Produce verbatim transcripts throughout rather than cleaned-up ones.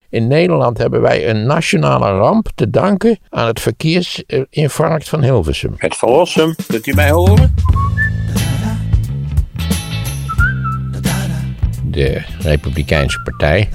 In Nederland hebben wij een nationale ramp te danken aan het verkeersinfarct van Hilversum. Het Verlossum, kunt u mij horen? De Republikeinse Partij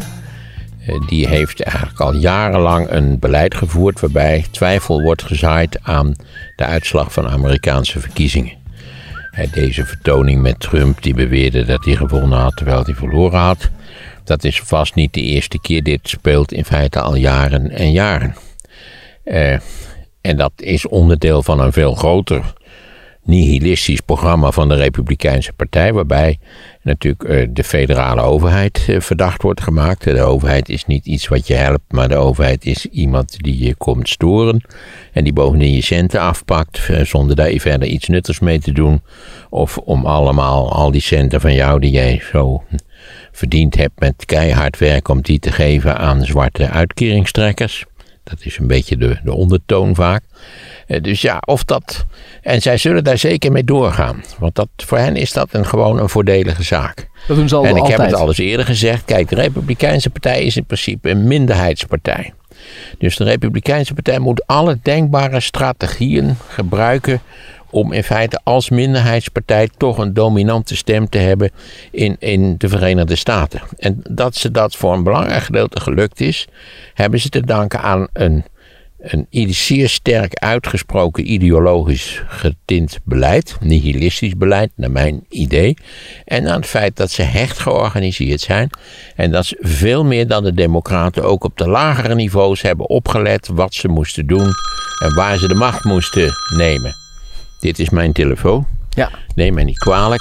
die heeft eigenlijk al jarenlang een beleid gevoerd waarbij twijfel wordt gezaaid aan de uitslag van Amerikaanse verkiezingen. Deze vertoning met Trump die beweerde dat hij gewonnen had terwijl hij verloren had. Dat is vast niet de eerste keer. Dit speelt in feite al jaren en jaren. Uh, en dat is onderdeel van een veel groter nihilistisch programma van de Republikeinse Partij, waarbij natuurlijk uh, de federale overheid uh, verdacht wordt gemaakt. De overheid is niet iets wat je helpt, maar de overheid is iemand die je komt storen en die bovendien je centen afpakt uh, zonder daar verder iets nuttigs mee te doen, of om allemaal al die centen van jou die jij zo verdiend hebt met keihard werk om die te geven aan zwarte uitkeringstrekkers. Dat is een beetje de, de ondertoon vaak. Uh, dus ja, of dat... En zij zullen daar zeker mee doorgaan. Want dat, voor hen is dat een, gewoon een voordelige zaak. Dat doen ze al en ik altijd. heb het al eens eerder gezegd. Kijk, de Republikeinse Partij is in principe een minderheidspartij. Dus de Republikeinse Partij moet alle denkbare strategieën gebruiken om in feite als minderheidspartij toch een dominante stem te hebben in, in de Verenigde Staten. En dat ze dat voor een belangrijk gedeelte gelukt is, hebben ze te danken aan een, een zeer sterk uitgesproken ideologisch getint beleid, nihilistisch beleid, naar mijn idee. En aan het feit dat ze hecht georganiseerd zijn en dat ze veel meer dan de democraten ook op de lagere niveaus hebben opgelet wat ze moesten doen en waar ze de macht moesten nemen. Dit is mijn telefoon. Ja. Neem mij niet kwalijk.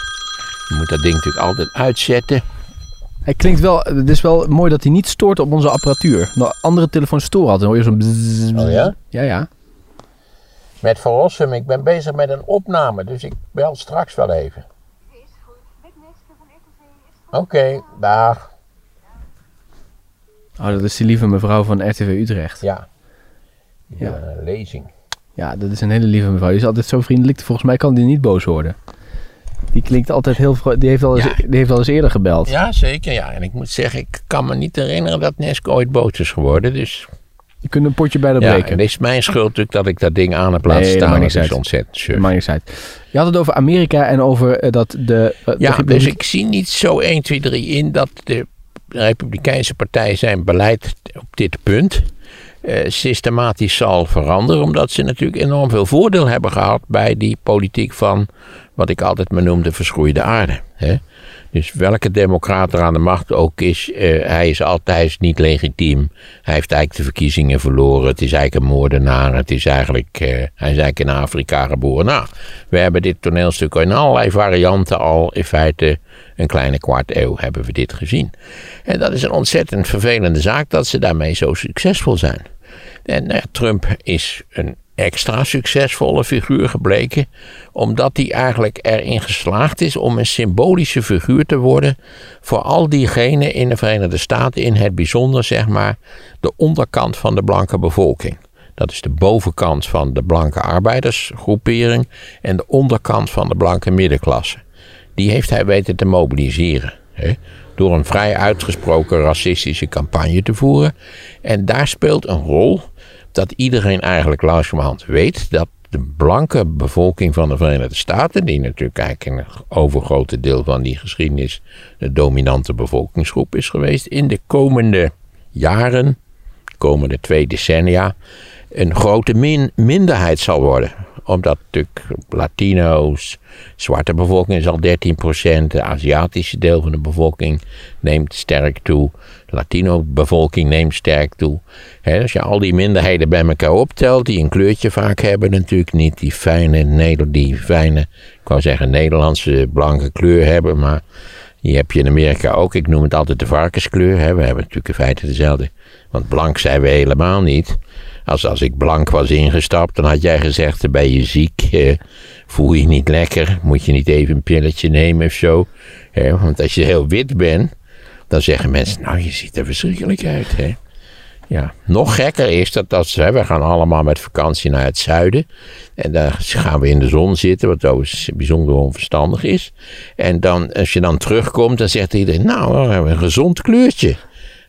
Je moet dat ding natuurlijk altijd uitzetten. Hij klinkt wel, het is wel mooi dat hij niet stoort op onze apparatuur. Nou, andere telefoons storen altijd. Dan hoor je zo'n bzzz, bzzz. Oh ja? Ja, ja. Met Verlossum, ik ben bezig met een opname, dus ik bel straks wel even. Oké, okay, dag. Oh, dat is die lieve mevrouw van R T V Utrecht. Ja. Die ja. Een lezing. Ja, dat is een hele lieve mevrouw. Die is altijd zo vriendelijk. Volgens mij kan die niet boos worden. Die klinkt altijd heel... Die heeft al eens, ja. die heeft al eens eerder gebeld. Ja, zeker. Ja. En ik moet zeggen, ik kan me niet herinneren dat Neske ooit boos is geworden. Dus... Je kunt een potje bij de ja, breken. En het is mijn schuld natuurlijk dat ik dat ding aan heb laten nee, staan. Dat is ontzettend suf. Maakt niks uit. Je had het over Amerika en over uh, dat de... Uh, ja, de... dus ik zie niet zo één, twee, drie in dat de Republikeinse Partij zijn beleid op dit punt Uh, systematisch zal veranderen, omdat ze natuurlijk enorm veel voordeel hebben gehad bij die politiek van wat ik altijd maar noemde verschroeide aarde. Hè? Dus welke democrat er aan de macht ook is, uh, hij is altijd niet legitiem. Hij heeft eigenlijk de verkiezingen verloren. Het is eigenlijk een moordenaar. Het is eigenlijk, uh, hij is eigenlijk in Afrika geboren. Nou, we hebben dit toneelstuk in allerlei varianten al in feite een kleine kwart eeuw hebben we dit gezien. En dat is een ontzettend vervelende zaak dat ze daarmee zo succesvol zijn. En uh, Trump is een extra succesvolle figuur gebleken, omdat hij eigenlijk erin geslaagd is om een symbolische figuur te worden voor al diegenen in de Verenigde Staten, in het bijzonder zeg maar de onderkant van de blanke bevolking. Dat is de bovenkant van de blanke arbeidersgroepering en de onderkant van de blanke middenklasse. Die heeft hij weten te mobiliseren, hè, door een vrij uitgesproken racistische campagne te voeren. En daar speelt een rol dat iedereen eigenlijk langzamerhand weet dat de blanke bevolking van de Verenigde Staten, die natuurlijk eigenlijk een overgrote deel van die geschiedenis de dominante bevolkingsgroep is geweest, in de komende jaren, komende twee decennia, een grote min- minderheid zal worden. Omdat natuurlijk Latino's, zwarte bevolking is al dertien procent, de Aziatische deel van de bevolking neemt sterk toe, de Latino-bevolking neemt sterk toe. He, als je al die minderheden bij elkaar optelt, die een kleurtje vaak hebben natuurlijk niet, die fijne, die fijne, ik wou zeggen Nederlandse blanke kleur hebben, maar die heb je in Amerika ook. Ik noem het altijd de varkenskleur. He. We hebben natuurlijk in feite dezelfde, want blank zijn we helemaal niet. Als, als ik blank was ingestapt, dan had jij gezegd, ben je ziek, eh, voel je niet lekker, moet je niet even een pilletje nemen of zo. Hè? Want als je heel wit bent, dan zeggen mensen, nou je ziet er verschrikkelijk uit. Hè? Ja, nog gekker is dat, dat hè, we gaan allemaal met vakantie naar het zuiden. En dan gaan we in de zon zitten, wat overigens bijzonder onverstandig is. En dan, als je dan terugkomt, dan zegt iedereen, nou we hebben een gezond kleurtje.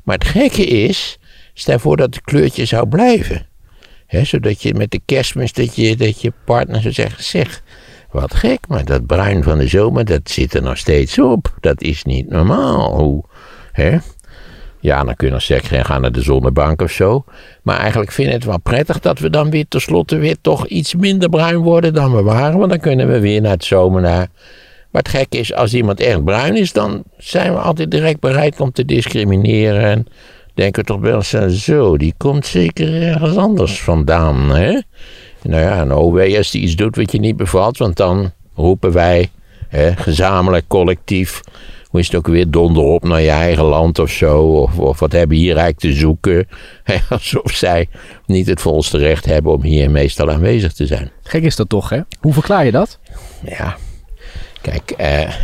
Maar het gekke is, stel voor dat het kleurtje zou blijven. He, zodat je met de kerstmis, dat je, dat je partner zou zeggen, zeg, wat gek, maar dat bruin van de zomer, dat zit er nog steeds op. Dat is niet normaal. Hoe, hè? Ja, dan kun je nog zeggen, ga naar de zonnebank of zo. Maar eigenlijk vind ik het wel prettig dat we dan weer tenslotte weer toch iets minder bruin worden dan we waren. Want dan kunnen we weer naar het zomer naar. Maar het gekke is, als iemand echt bruin is, dan zijn we altijd direct bereid om te discrimineren. En denken we toch wel eens, zo, die komt zeker ergens anders vandaan, hè? Nou ja, en oh wee als die iets doet wat je niet bevalt, want dan roepen wij, hè, gezamenlijk, collectief, hoe is het ook weer, donder op naar je eigen land of zo, of, of wat hebben hier eigenlijk te zoeken, hè, alsof zij niet het volste recht hebben om hier meestal aanwezig te zijn. Gek is dat toch, hè? Hoe verklaar je dat? Ja, kijk, eh, eh,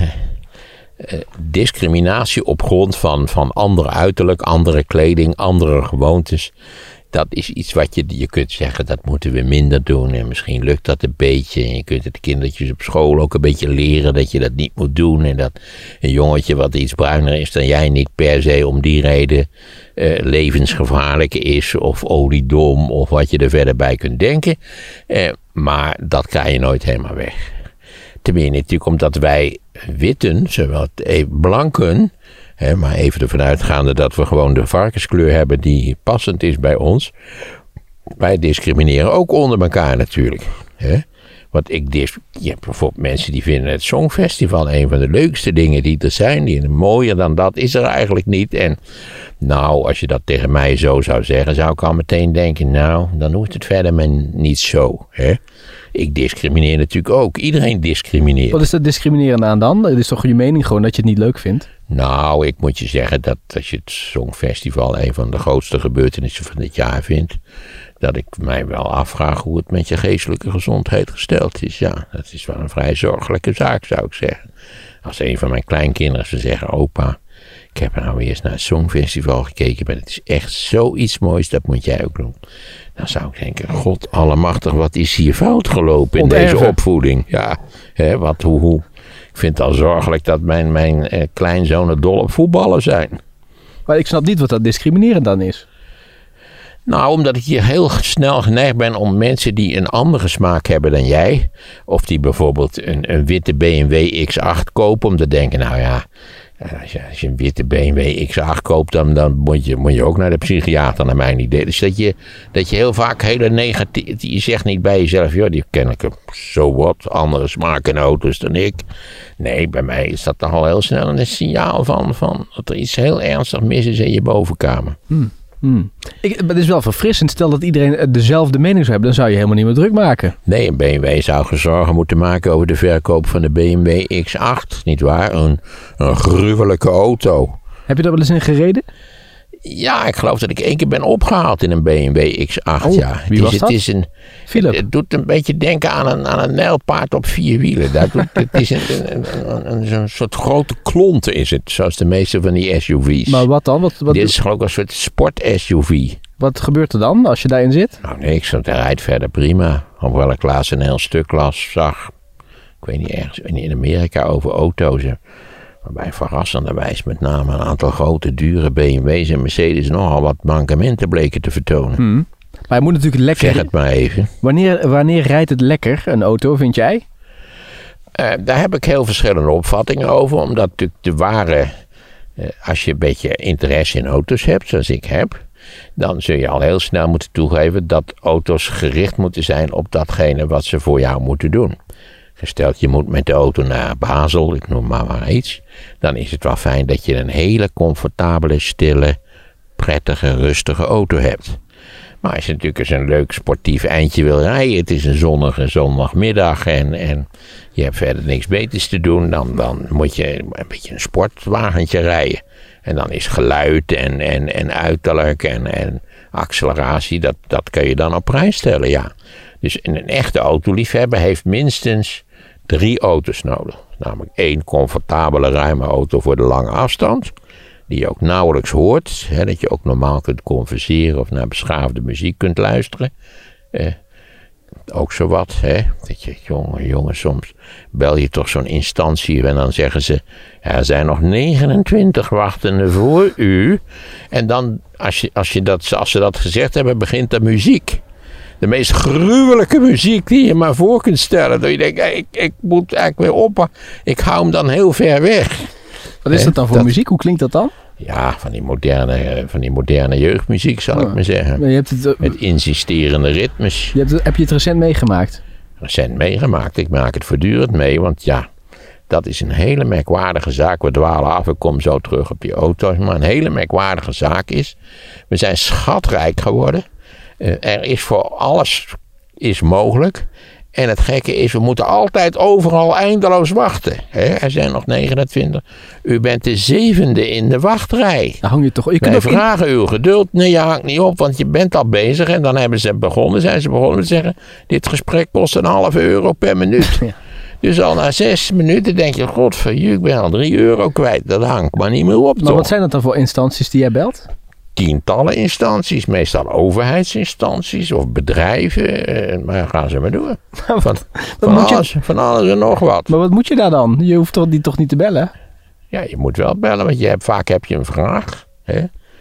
discriminatie op grond van, van ander uiterlijk, andere kleding, andere gewoontes, dat is iets wat je, je kunt zeggen, dat moeten we minder doen. En misschien lukt dat een beetje. En je kunt het kindertjes op school ook een beetje leren dat je dat niet moet doen. En dat een jongetje wat iets bruiner is dan jij niet per se om die reden uh, levensgevaarlijk is. Of oliedom of wat je er verder bij kunt denken. Uh, maar dat krijg je nooit helemaal weg. Ten meer natuurlijk omdat wij witten, zowel blanken, He, maar even ervan uitgaande dat we gewoon de varkenskleur hebben die passend is bij ons. Wij discrimineren ook onder elkaar natuurlijk. He? Want ik dis- je hebt bijvoorbeeld mensen die vinden het Songfestival een van de leukste dingen die er zijn. Die mooier dan dat is er eigenlijk niet. En nou, als je dat tegen mij zo zou zeggen, zou ik al meteen denken, nou, dan hoeft het verder maar niet zo. Hè? Ik discrimineer natuurlijk ook. Iedereen discrimineert. Wat is er discriminerend aan dan? Het is toch je mening gewoon dat je het niet leuk vindt? Nou, ik moet je zeggen dat als je het Songfestival een van de grootste gebeurtenissen van dit jaar vindt, dat ik mij wel afvraag hoe het met je geestelijke gezondheid gesteld is. Ja, dat is wel een vrij zorgelijke zaak, zou ik zeggen. Als een van mijn kleinkinderen ze zeggen, opa, ik heb er nou eerst naar het Songfestival gekeken, maar het is echt zoiets moois, dat moet jij ook doen. Dan zou ik denken, god allemachtig, wat is hier fout gelopen in Onterven. deze opvoeding? Ja, hè, wat, hoe, hoe. Ik vind het al zorgelijk dat mijn, mijn eh, kleinzonen dol op voetballen zijn. Maar ik snap niet wat dat discriminerend dan is. Nou, omdat ik hier heel snel geneigd ben om mensen die een andere smaak hebben dan jij, of die bijvoorbeeld een, een witte B M W X acht kopen, om te denken, nou ja, als je, als je een witte B M W X acht koopt, dan, dan moet, je, moet je ook naar de psychiater, naar mijn idee. Dus dat je, dat je heel vaak hele negatief, je zegt niet bij jezelf, joh, die ken ik zo wat, andere smaken auto's dan ik. Nee, bij mij is dat toch al heel snel een signaal van, van dat er iets heel ernstig mis is in je bovenkamer. Hmm. Hmm. Ik, het is wel verfrissend. Stel dat iedereen dezelfde mening zou hebben, dan zou je helemaal niet meer druk maken. Nee, een B M W zou geen zorgen moeten maken over de verkoop van de B M W X acht. Niet waar? Een, een gruwelijke auto. Heb je daar wel eens in gereden? Ja, ik geloof dat ik één keer ben opgehaald in een B M W X acht. Oh, ja. wie het was is, dat? Het, is een, het, het doet een beetje denken aan een, aan een nijlpaard op vier wielen. Dat doet, het is een, een, een, een, een soort grote klonte is het, zoals de meeste van die S U V's. Maar wat dan? Wat, wat, Dit is geloof ik een soort sport-S U V. wat gebeurt er dan als je daarin zit? Nou niks, want hij rijdt verder prima. Hoewel ik laatst een heel stuk las, zag, ik weet niet, ergens in Amerika over auto's. Waarbij verrassenderwijs met name een aantal grote, dure B M W's en Mercedes nogal wat mankementen bleken te vertonen. Hmm. Maar hij moet natuurlijk lekker. Zeg het maar even. Wanneer, wanneer rijdt het lekker, een auto, vind jij? Uh, daar heb ik heel verschillende opvattingen over. Omdat natuurlijk de ware, uh, als je een beetje interesse in auto's hebt, zoals ik heb, dan zul je al heel snel moeten toegeven dat auto's gericht moeten zijn op datgene wat ze voor jou moeten doen. Gesteld je moet met de auto naar Basel, ik noem maar maar iets, dan is het wel fijn dat je een hele comfortabele, stille, prettige, rustige auto hebt. Maar als je natuurlijk eens een leuk sportief eindje wil rijden, het is een zonnige zondagmiddag en, en je hebt verder niks beters te doen, dan, dan moet je een beetje een sportwagentje rijden. En dan is geluid en, en, en uiterlijk en, en acceleratie, dat, dat kun je dan op prijs stellen, ja. Dus een echte autoliefhebber heeft minstens drie auto's nodig. Namelijk één comfortabele, ruime auto voor de lange afstand. Die je ook nauwelijks hoort. Hè, dat je ook normaal kunt converseren of naar beschaafde muziek kunt luisteren. Eh, ook zo wat, hè. Dat je, jongen, jongen, soms bel je toch zo'n instantie en dan zeggen ze, ja, er zijn nog negenentwintig wachtenden voor u. En dan, als, je, als, je dat, als ze dat gezegd hebben, begint de muziek. De meest gruwelijke muziek die je maar voor kunt stellen. Dat je denkt, hey, ik, ik moet eigenlijk weer op, ik hou hem dan heel ver weg. Wat is dat dan voor dat, muziek? Hoe klinkt dat dan? Ja, van die moderne, van die moderne jeugdmuziek zal oh. ik maar zeggen. Maar je hebt het, uh, Met insisterende ritmes. Je hebt het, heb je het recent meegemaakt? Recent meegemaakt. Ik maak het voortdurend mee. Want ja, dat is een hele merkwaardige zaak. We dwalen af, ik kom zo terug op die auto's. Maar een hele merkwaardige zaak is, we zijn schatrijk geworden. Uh, er is voor alles is mogelijk. En het gekke is, we moeten altijd overal eindeloos wachten. He, er zijn nog negenentwintig. U bent de zevende in de wachtrij. Dan hang je toch... Je Wij vragen in... uw geduld. Nee, je hangt niet op, want je bent al bezig. En dan hebben ze begonnen, zijn ze begonnen met zeggen, dit gesprek kost een half euro per minuut. Ja. Dus al na zes minuten denk je, godverdomme, ik ben al drie euro kwijt. Dat hangt maar niet meer op. Maar toch? Wat zijn dat dan voor instanties die jij belt? Tientallen instanties, meestal overheidsinstanties of bedrijven. Eh, maar gaan ze maar door. Van, wat, van, wat alles, je... van alles en nog wat. Maar wat moet je daar dan? Je hoeft toch, die toch niet te bellen? Ja, je moet wel bellen, want je hebt, vaak heb je een vraag. Hè?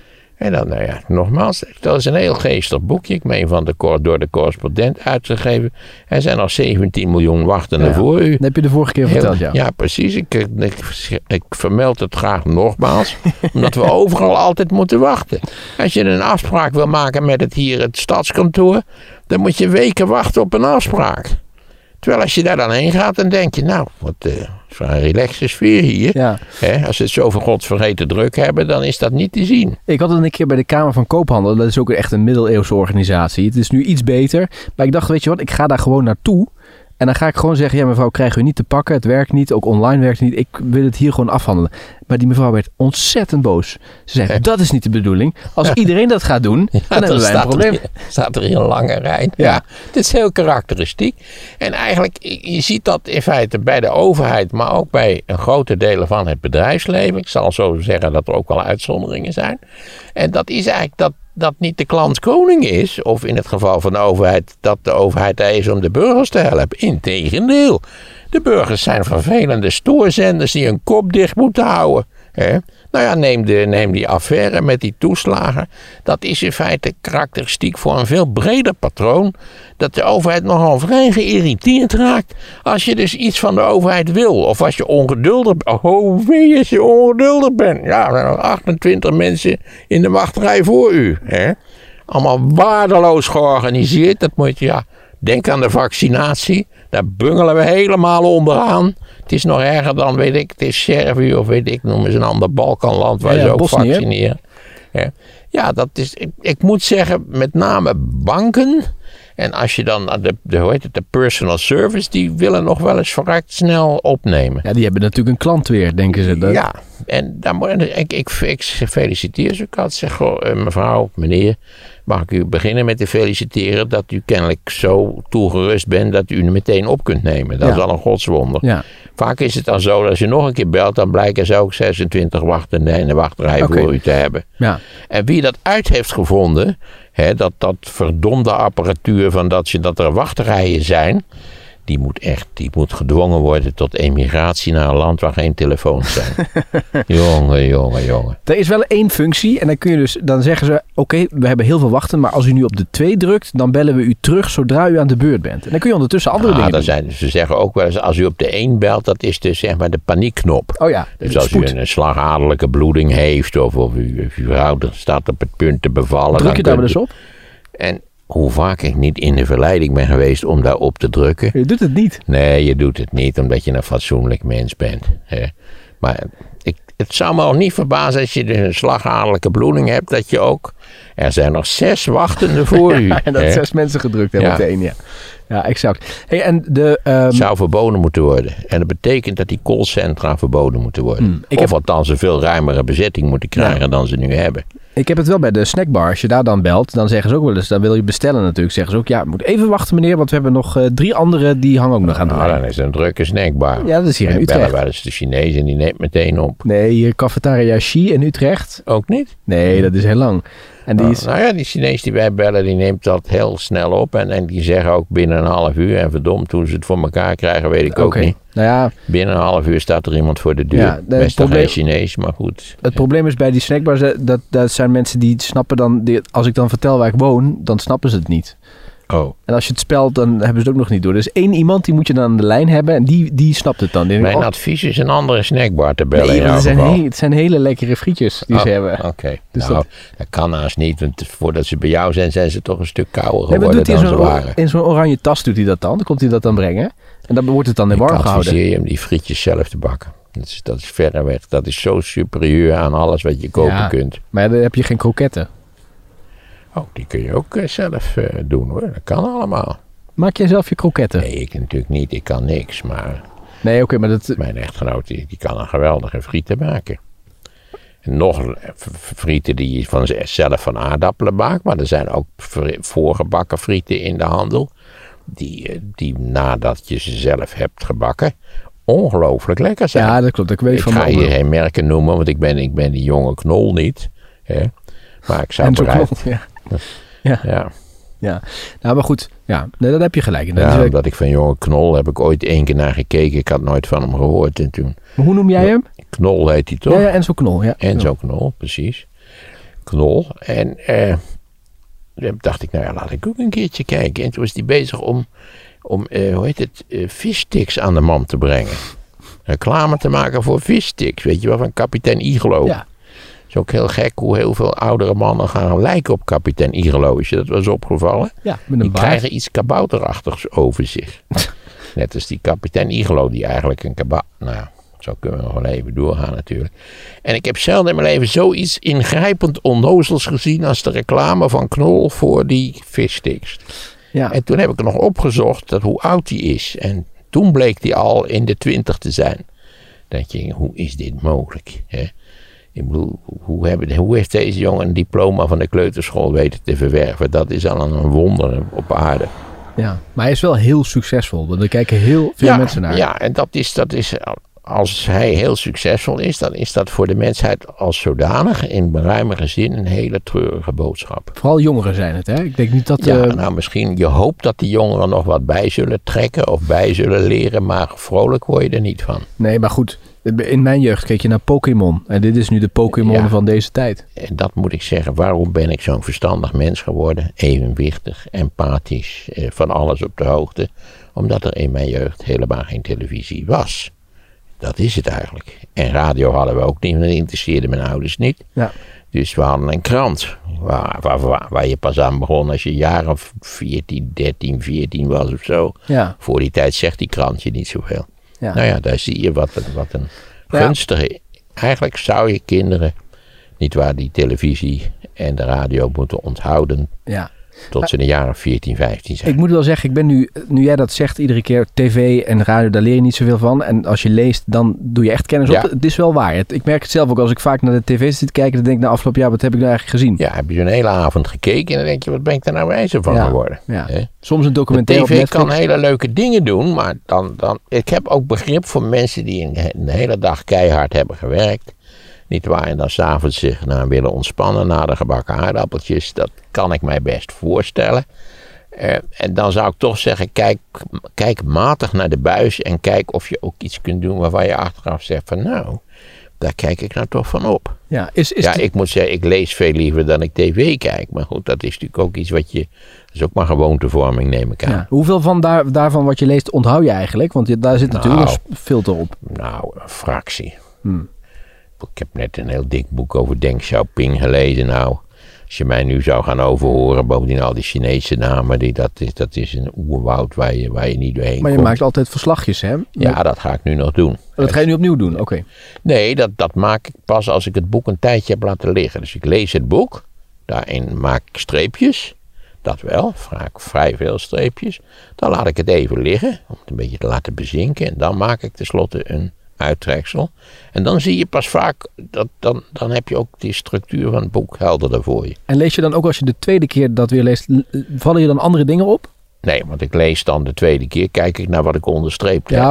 En dan, nou ja, nogmaals, dat is een heel geestig boekje. Ik meen van de, door de correspondent uitgegeven. Er zijn nog zeventien miljoen wachtenden ja, voor u. Dat heb je de vorige keer heel, verteld, ja. Ja, precies. Ik, ik, ik vermeld het graag nogmaals. Omdat we overal altijd moeten wachten. Als je een afspraak wil maken met het hier het stadskantoor, dan moet je weken wachten op een afspraak. Terwijl als je daar dan heen gaat, dan denk je, nou, wat uh, voor een relaxe sfeer hier. Ja. He, als ze het zo van godsvergeten druk hebben, dan is dat niet te zien. Ik had het een keer bij de Kamer van Koophandel. Dat is ook echt een middeleeuwse organisatie. Het is nu iets beter. Maar ik dacht, weet je wat, ik ga daar gewoon naartoe. En dan ga ik gewoon zeggen, ja mevrouw, krijgen we niet te pakken. Het werkt niet, ook online werkt het niet. Ik wil het hier gewoon afhandelen. Maar die mevrouw werd ontzettend boos. Ze zei, dat is niet de bedoeling. Als iedereen dat gaat doen, ja, dan hebben wij een probleem. Er, staat er hier een lange rij. Ja. ja, dit is heel karakteristiek. En eigenlijk, je ziet dat in feite bij de overheid, maar ook bij een grote delen van het bedrijfsleven. Ik zal zo zeggen dat er ook wel uitzonderingen zijn. En dat is eigenlijk dat dat niet de klant koning is, of in het geval van de overheid, dat de overheid er is om de burgers te helpen. Integendeel. De burgers zijn vervelende stoorzenders die hun kop dicht moeten houden. He? Nou ja, neem, de, neem die affaire met die toeslagen. Dat is in feite karakteristiek voor een veel breder patroon. Dat de overheid nogal vrij geïrriteerd raakt. Als je dus iets van de overheid wil. Of als je ongeduldig bent. Oh wee, als je ongeduldig bent. Ja, er zijn nog achtentwintig mensen in de wachtrij voor u. He? Allemaal waardeloos georganiseerd. Dat moet je, ja. Denk aan de vaccinatie. Daar bungelen we helemaal onderaan. Het is nog erger dan, weet ik, het is Servië of weet ik, noem eens een ander Balkanland waar ja, ze ook Bosnië, vaccineren. Ja, ja, dat is, ik, ik moet zeggen, met name banken. En als je dan, de, de, hoe heet het, de personal service, die willen nog wel eens verrekt snel opnemen. Ja, die hebben natuurlijk een klant weer, denken ze. Dat... Ja, en daar moet, ik, ik, ik feliciteer ze. Ik had zeg, mevrouw, meneer, mag ik u beginnen met te feliciteren dat u kennelijk zo toegerust bent dat u u meteen op kunt nemen. Dat ja. is al een godswonder. Ja. Vaak is het dan zo dat als je nog een keer belt, dan blijken ze ook zesentwintig wachtenden in de wachtrij okay. voor u te hebben. Ja. En wie dat uit heeft gevonden, hè, dat, dat verdomde apparatuur van dat, je, dat er wachtrijen zijn, die moet echt, die moet gedwongen worden tot emigratie naar een land waar geen telefoons zijn. jongen, jongen, jongen. Er is wel één functie en dan kun je dus, dan zeggen ze, oké, okay, we hebben heel veel wachten, maar als u nu op de twee drukt, dan bellen we u terug zodra u aan de beurt bent. En dan kun je ondertussen andere ah, dingen doen. Zijn, ze zeggen ook wel eens, als u op de één belt, dat is dus zeg maar de paniekknop. Oh ja. Dus als spoed. u een slagadelijke bloeding heeft, of, of u, of uw vrouw staat op het punt te bevallen. Druk je daar wel eens op? En hoe vaak ik niet in de verleiding ben geweest om daar op te drukken. Je doet het niet. Nee, je doet het niet omdat je een fatsoenlijk mens bent. Hè. Maar ik, het zou me ook niet verbazen als je dus een slagadelijke bloeding hebt, dat je ook, er zijn nog zes wachtenden voor u. En dat hè. zes mensen gedrukt hebben ja. meteen, ja. Ja, exact. Hey, en de, um... Het zou verboden moeten worden. En dat betekent dat die callcentra verboden moeten worden. Hmm, of heb... althans een veel ruimere bezetting moeten krijgen ja. dan ze nu hebben. Ik heb het wel bij de snackbar. Als je daar dan belt, dan zeggen ze ook wel eens, dan wil je bestellen natuurlijk. Zeggen ze ook, ja, moet even wachten meneer, want we hebben nog uh, drie andere die hangen ook nog aan de lijn. Nou, dan is het een drukke snackbar. Ja, dat is hier in Utrecht. Bellen wel eens de Chinees en die neemt meteen op. Nee, hier Cafetaria Xi in Utrecht. Ook niet? Nee, dat is heel lang. En die is... Nou, nou ja, die Chinees die wij bellen, die neemt dat heel snel op. En, en die zeggen ook binnen een half uur. En verdomd, hoe ze het voor elkaar krijgen, weet ik ook okay. niet. Nou ja, binnen een half uur staat er iemand voor de deur. Ja, de, Best probleem, geen Chinees, maar goed. Het probleem is bij die snackbars, dat, dat zijn mensen die snappen dan... Die, als ik dan vertel waar ik woon, dan snappen ze het niet. Oh. En als je het spelt, dan hebben ze het ook nog niet door. Dus één iemand, die moet je dan aan de lijn hebben en die, die snapt het dan. Mijn oh, advies is een andere snackbar te bellen. nee, in het, zijn geval. he- het zijn hele lekkere frietjes die oh, ze hebben. Oké, okay. Dus nou, dat... dat kan haast niet. Want voordat ze bij jou zijn, zijn ze toch een stuk kouder nee, geworden doet dan hij ze zo'n, waren. in zo'n oranje tas doet hij dat dan. Dan komt hij dat dan brengen. En dan wordt het dan in warm gehouden. Ik adviseer je om die frietjes zelf te bakken. Dat is, dat is verreweg. Dat is zo superieur aan alles wat je kopen ja, kunt. Maar dan heb je geen kroketten. Oh, die kun je ook uh, zelf uh, doen hoor. Dat kan allemaal. Maak jij zelf je kroketten? Nee, ik natuurlijk niet. Ik kan niks. Maar nee, oké, okay, maar dat... mijn echtgenoot die, die kan een geweldige frieten maken. En nog frieten die je van zelf van aardappelen maakt. Maar er zijn ook voorgebakken frieten in de handel. Die, die nadat je ze zelf hebt gebakken, ongelooflijk lekker zijn. Ja, dat klopt. Ik weet ik van ga je geen merken noemen, want ik ben, ik ben die jonge knol niet. Hè. Maar ik zou en zo bereid... klopt, ja. Ja. ja. Ja, nou maar goed, ja, nee, dat heb je gelijk. Ja, is... omdat ik van jonge knol heb ik ooit één keer naar gekeken. Ik had nooit van hem gehoord. En toen... Maar hoe noem jij hem? Knol heet hij toch? Ja, ja, Enzo Knol. Ja. Enzo Knol, precies. Knol. En eh, toen dacht ik, nou ja, laat ik ook een keertje kijken. En toen was hij bezig om, om eh, hoe heet het, uh, vissticks aan de man te brengen. Reclame te maken voor vissticks, weet je wel, van kapitein Iglo. Ja. Het is ook heel gek hoe heel veel oudere mannen gaan lijken op kapitein Iglo. Is je dat wel eens opgevallen? Ja, met een die baard. krijgen iets kabouterachtigs over zich. Net als die kapitein Iglo, die eigenlijk een kabouter... Nou, zo kunnen we nog wel even doorgaan natuurlijk. En ik heb zelden in mijn leven zoiets ingrijpend onnozels gezien als de reclame van Knol voor die vissticks. Ja. En toen heb ik er nog opgezocht dat hoe oud hij is. En toen bleek hij al in de twintig te zijn. Dan denk je, hoe is dit mogelijk? Hè? Ik bedoel, hoe, hebben, hoe heeft deze jongen een diploma van de kleuterschool weten te verwerven? Dat is al een wonder op aarde. Ja, maar hij is wel heel succesvol. Want er kijken heel veel ja, mensen naar. Ja, en dat is, dat is, als hij heel succesvol is, dan is dat voor de mensheid als zodanig in ruimere zin een hele treurige boodschap. Vooral jongeren zijn het, hè? Ik denk niet dat... Ja, uh... nou misschien, je hoopt dat die jongeren nog wat bij zullen trekken of bij zullen leren, maar vrolijk word je er niet van. Nee, maar goed. In mijn jeugd keek je naar Pokémon. En dit is nu de Pokémon ja. van deze tijd. En dat moet ik zeggen. Waarom ben ik zo'n verstandig mens geworden? Evenwichtig, empathisch, eh, van alles op de hoogte. Omdat er in mijn jeugd helemaal geen televisie was. Dat is het eigenlijk. En radio hadden we ook niet. Dat interesseerde mijn ouders niet. Ja. Dus we hadden een krant. Waar, waar, waar, waar je pas aan begon als je een jaar of veertien, dertien, veertien was of zo. Ja. Voor die tijd zegt die krant je niet zoveel. Ja. Nou ja, daar zie je wat een, wat een gunstige... Ja. Eigenlijk zou je kinderen, niet waar, die televisie en de radio moeten onthouden... Ja. Tot ze een jaar of veertien, vijftien zijn. Ik moet wel zeggen, ik ben nu, nu jij dat zegt iedere keer, tv en radio, daar leer je niet zoveel van. En als je leest, dan doe je echt kennis ja. op. Het is wel waar. Ik merk het zelf ook als ik vaak naar de tv zit te kijken, dan denk ik na afgelopen jaar, wat heb ik nou eigenlijk gezien? Ja, heb je zo'n hele avond gekeken en dan denk je, wat ben ik daar nou wijzer van ja. geworden? Ja. He? Soms een documentaire de tv kan hele leuke dingen doen, maar dan, dan... Ik heb ook begrip voor mensen die een, een hele dag keihard hebben gewerkt. Niet waar, en dan s'avonds zich nou, willen ontspannen na de gebakken aardappeltjes. Dat kan ik mij best voorstellen. Uh, en dan zou ik toch zeggen, kijk, kijk matig naar de buis en kijk of je ook iets kunt doen waarvan je achteraf zegt van nou, daar kijk ik nou toch van op. Ja, is, is ja die... ik moet zeggen, ik lees veel liever dan ik tv kijk. Maar goed, dat is natuurlijk ook iets wat je, dat is ook maar gewoontevorming neem ik aan. Ja. Hoeveel van daar, daarvan wat je leest onthoud je eigenlijk? Want je, daar zit nou, natuurlijk een filter op. Nou, een fractie. Hmm. Ik heb net een heel dik boek over Deng Xiaoping gelezen. Nou, als je mij nu zou gaan overhoren, bovendien al die Chinese namen, die, dat, is, dat is een oerwoud waar je, waar je niet doorheen komt. Maar je komt. maakt altijd verslagjes, hè? Ja, dat ga ik nu nog doen. Dat ga je nu opnieuw doen, oké. Okay. Nee, dat, dat maak ik pas als ik het boek een tijdje heb laten liggen. Dus ik lees het boek, daarin maak ik streepjes. Dat wel, vaak vrij veel streepjes. Dan laat ik het even liggen, om het een beetje te laten bezinken. En dan maak ik tenslotte een uittreksel. En dan zie je pas vaak, dat, dan, dan heb je ook die structuur van het boek helderder voor je. En lees je dan ook als je de tweede keer dat weer leest, vallen je dan andere dingen op? Nee, want ik lees dan de tweede keer, kijk ik naar wat ik onderstreept heb. Ja, oké. Okay.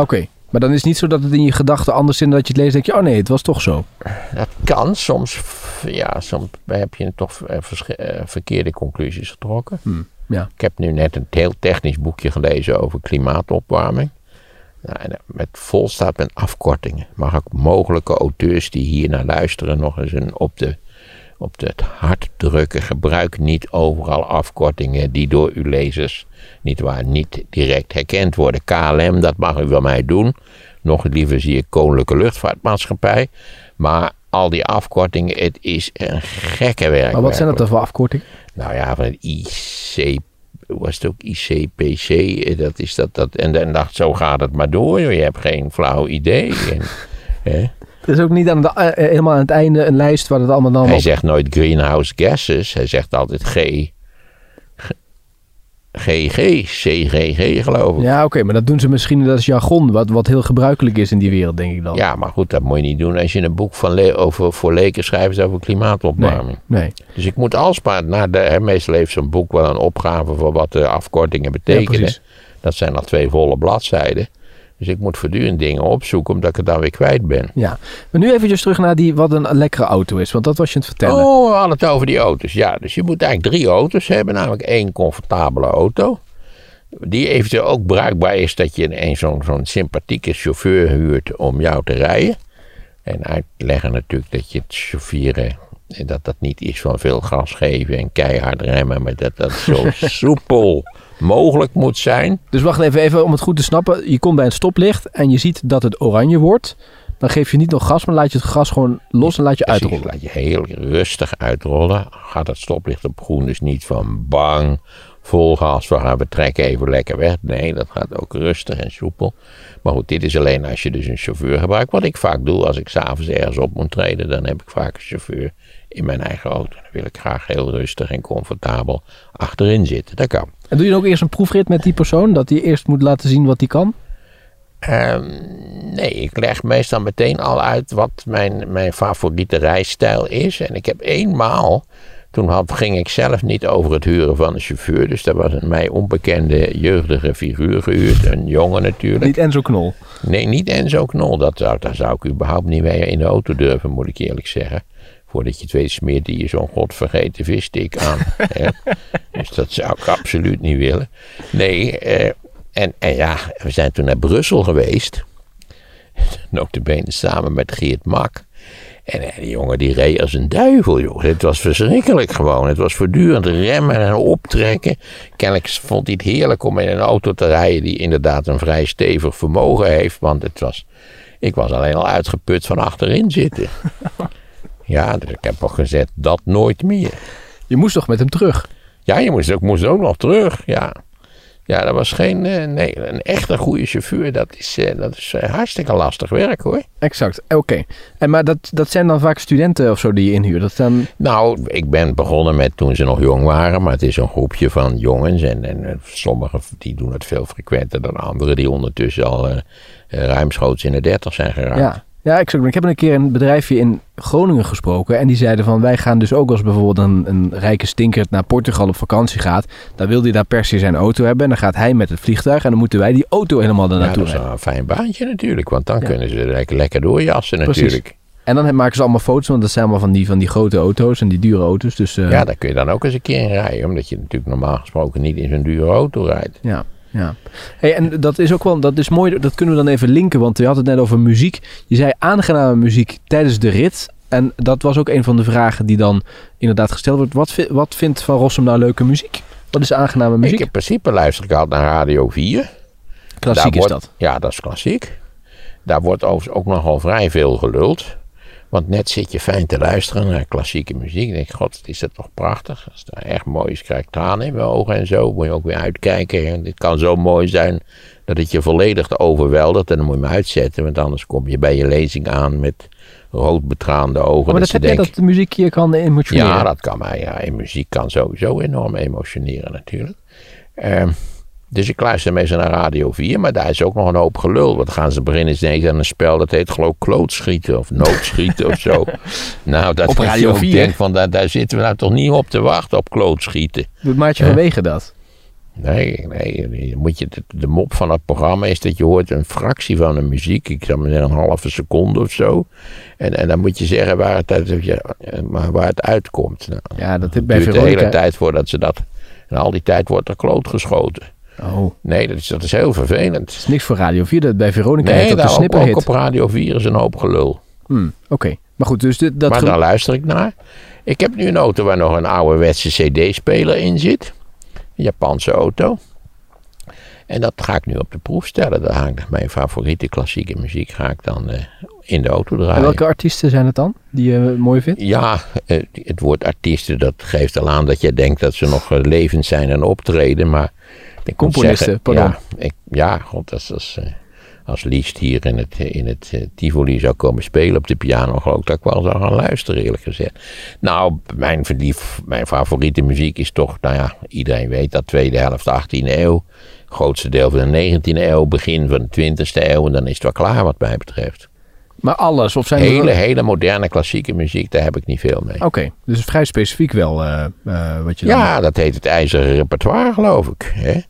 Maar dan is het niet zo dat het in je gedachten anders zit dan dat je het leest en denk je, oh nee, het was toch zo. Dat kan. Soms, ja, soms heb je toch verkeerde conclusies getrokken. Hmm, ja. Ik heb nu net een heel technisch boekje gelezen over klimaatopwarming. Nou, en met vol staat met afkortingen. Mag ik mogelijke auteurs die hier naar luisteren nog eens een op de op het hart drukken. Gebruik niet overal afkortingen die door uw lezers niet waar, niet direct herkend worden. K L M, dat mag u wel mij doen. Nog liever zie ik Koninklijke Luchtvaartmaatschappij. Maar al die afkortingen, het is een gekke werk. Maar wat zijn dat dan voor afkortingen? Nou ja, van het I C, was het ook I C P C, dat is dat, dat en dan dacht, zo gaat het maar door, joh. Je hebt geen flauw idee. En, hè? Er is ook niet aan de, uh, helemaal aan het einde een lijst waar het allemaal dan Hij op... zegt nooit greenhouse gases, hij zegt altijd G, G G, C G G geloof ik. Ja, oké, okay, maar dat doen ze misschien, dat is jargon, wat, wat heel gebruikelijk is in die wereld, denk ik dan. Ja, maar goed, dat moet je niet doen als je een boek van le- over, voor leken schrijft over klimaatopwarming. Nee, nee. Dus ik moet alsmaar, naar de, hè, meestal heeft zo'n boek wel een opgave voor wat de afkortingen betekenen. Ja, dat zijn al twee volle bladzijden. Dus ik moet voortdurend dingen opzoeken, omdat ik het dan weer kwijt ben. Ja, maar nu eventjes terug naar die, wat een lekkere auto is, want dat was je aan het vertellen. Oh, we hadden het over die auto's. Ja, dus je moet eigenlijk drie auto's hebben, namelijk één comfortabele auto. Die eventueel ook bruikbaar is dat je een zo'n, zo'n sympathieke chauffeur huurt om jou te rijden. En uitleggen natuurlijk dat je het chaufferen, dat dat niet is van veel gas geven en keihard remmen, maar dat dat zo soepel mogelijk moet zijn. Dus wacht even, even om het goed te snappen. Je komt bij een stoplicht en je ziet dat het oranje wordt. Dan geef je niet nog gas, maar laat je het gas gewoon los en laat je Precies, uitrollen. laat je heel rustig uitrollen. Gaat het stoplicht op groen, dus niet van bang, vol gas, we gaan we trekken even lekker weg. Nee, dat gaat ook rustig en soepel. Maar goed, dit is alleen als je dus een chauffeur gebruikt. Wat ik vaak doe als ik s'avonds ergens op moet treden, dan heb ik vaak een chauffeur in mijn eigen auto. Dan wil ik graag heel rustig en comfortabel achterin zitten. Dat kan. En doe je dan ook eerst een proefrit met die persoon? Dat hij eerst moet laten zien wat hij kan? Um, nee, ik leg meestal meteen al uit wat mijn, mijn favoriete rijstijl is. En ik heb eenmaal, toen had, ging ik zelf niet over het huren van een chauffeur. Dus daar was een mij onbekende jeugdige figuur gehuurd. Een jongen natuurlijk. Niet Enzo Knol? Nee, niet Enzo Knol. Dat, daar zou ik überhaupt niet mee in de auto durven, moet ik eerlijk zeggen. Voordat je het weet smeert hij je zo'n godvergeten visstick aan. Dus dat zou ik absoluut niet willen. Nee, eh, en, en ja, we zijn toen naar Brussel geweest. Notabene samen met Geert Mak. En eh, die jongen die reed als een duivel, joh. Het was verschrikkelijk gewoon. Het was voortdurend remmen en optrekken. Kennelijk vond hij het heerlijk om in een auto te rijden die inderdaad een vrij stevig vermogen heeft. Want het was, ik was alleen al uitgeput van achterin zitten. Ja, dus ik heb al gezegd, dat nooit meer. Je moest toch met hem terug? Ja, je moest ook, moest ook nog terug, ja. Ja, dat was geen, uh, nee, een echte goede chauffeur, dat is, uh, dat is uh, hartstikke lastig werk, hoor. Exact, oké. Okay. En maar dat, dat zijn dan vaak studenten of zo die je inhuurt? Dat zijn... Nou, ik ben begonnen met toen ze nog jong waren, maar het is een groepje van jongens. En, en uh, sommigen die doen het veel frequenter dan anderen, die ondertussen al uh, uh, ruimschoots in de dertig zijn geraakt. Ja. Ja, exact. Ik heb een keer een bedrijfje in Groningen gesproken. En die zeiden van, wij gaan dus ook als bijvoorbeeld een, een rijke stinker naar Portugal op vakantie gaat. Dan wil hij daar per se zijn auto hebben. En dan gaat hij met het vliegtuig. En dan moeten wij die auto helemaal daar naartoe rijden. Ja, dat is een fijn baantje natuurlijk. Want dan ja. kunnen ze lekker, lekker doorjassen Precies. natuurlijk. En dan maken ze allemaal foto's. Want dat zijn allemaal van die, van die grote auto's en die dure auto's. Dus, uh... Ja, daar kun je dan ook eens een keer in rijden. Omdat je natuurlijk normaal gesproken niet in zo'n dure auto rijdt. Ja. Ja, hey, en dat is ook wel, dat is mooi, dat kunnen we dan even linken, want je had het net over muziek. Je zei aangename muziek tijdens de rit. En dat was ook een van de vragen die dan inderdaad gesteld wordt. Wat, vi- wat vindt Van Rossum nou leuke muziek? Wat is aangename muziek? Ik in principe luister ik altijd naar Radio vier. Klassiek Daar is wordt, dat. Ja, dat is klassiek. Daar wordt overigens ook nogal vrij veel geluld. Want net zit je fijn te luisteren naar klassieke muziek. Ik denk, god, is dat toch prachtig. Als het erg mooi is, krijg ik tranen in mijn ogen en zo. Moet je ook weer uitkijken. En dit kan zo mooi zijn dat het je volledig overweldigt. En dan moet je hem uitzetten. Want anders kom je bij je lezing aan met roodbetraande ogen. Maar dat, dat heb denken, je dat de muziek je kan emotioneren? Ja, dat kan mij. Ja. En muziek kan sowieso enorm emotioneren natuurlijk. Uh, Dus ik luister meestal naar Radio vier, maar daar is ook nog een hoop gelul. Want gaan ze beginnen ineens aan een spel, dat heet geloof ik klootschieten of noodschieten of zo. Nou, dat op Radio vier? Denk van, daar, daar zitten we nou toch niet op te wachten, op klootschieten. Doet Maartje van Wegen dat? Nee, nee, moet je, de, de mop van het programma is dat je hoort een fractie van de muziek. Ik zou maar zeggen een halve seconde of zo. En, en dan moet je zeggen waar het, uit, waar het uitkomt. Nou, ja, dat het bij duurt Veronica... de hele tijd voordat ze dat... En al die tijd wordt er kloot geschoten. Oh. Nee, dat is, dat is heel vervelend. Het is niks voor Radio vier. Dat bij Veronica heet nee, dat de snipperhit. Ook op Radio vier is een hoop gelul. Hmm, Oké. Okay. Maar goed, dus dit, dat... Maar ge- daar luister ik naar. Ik heb nu een auto waar nog een ouderwetse cd-speler in zit. Een Japanse auto. En dat ga ik nu op de proef stellen. Daar ga ik mijn favoriete klassieke muziek ga ik dan uh, in de auto draaien. En welke artiesten zijn het dan die je uh, mooi vindt? Ja, uh, het woord artiesten dat geeft al aan dat je denkt dat ze nog uh, levend zijn en optreden. Maar ik componisten, zeggen, pardon. Ja, ik, ja god, als, als, uh, als Liest hier in het, in het uh, Tivoli zou komen spelen op de piano, geloof ik dat ik wel zou gaan luisteren, eerlijk gezegd. Nou, mijn, verlief, mijn favoriete muziek is toch, nou ja, iedereen weet dat tweede helft achttiende eeuw. Grootste deel van de negentiende eeuw, begin van de twintigste eeuw. En dan is het wel klaar wat mij betreft. Maar alles? Of zijn hele, er... hele moderne klassieke muziek, daar heb ik niet veel mee. Oké, okay, dus vrij specifiek wel uh, uh, wat je dan... Ja, dat heet het ijzeren repertoire, geloof ik. Hè?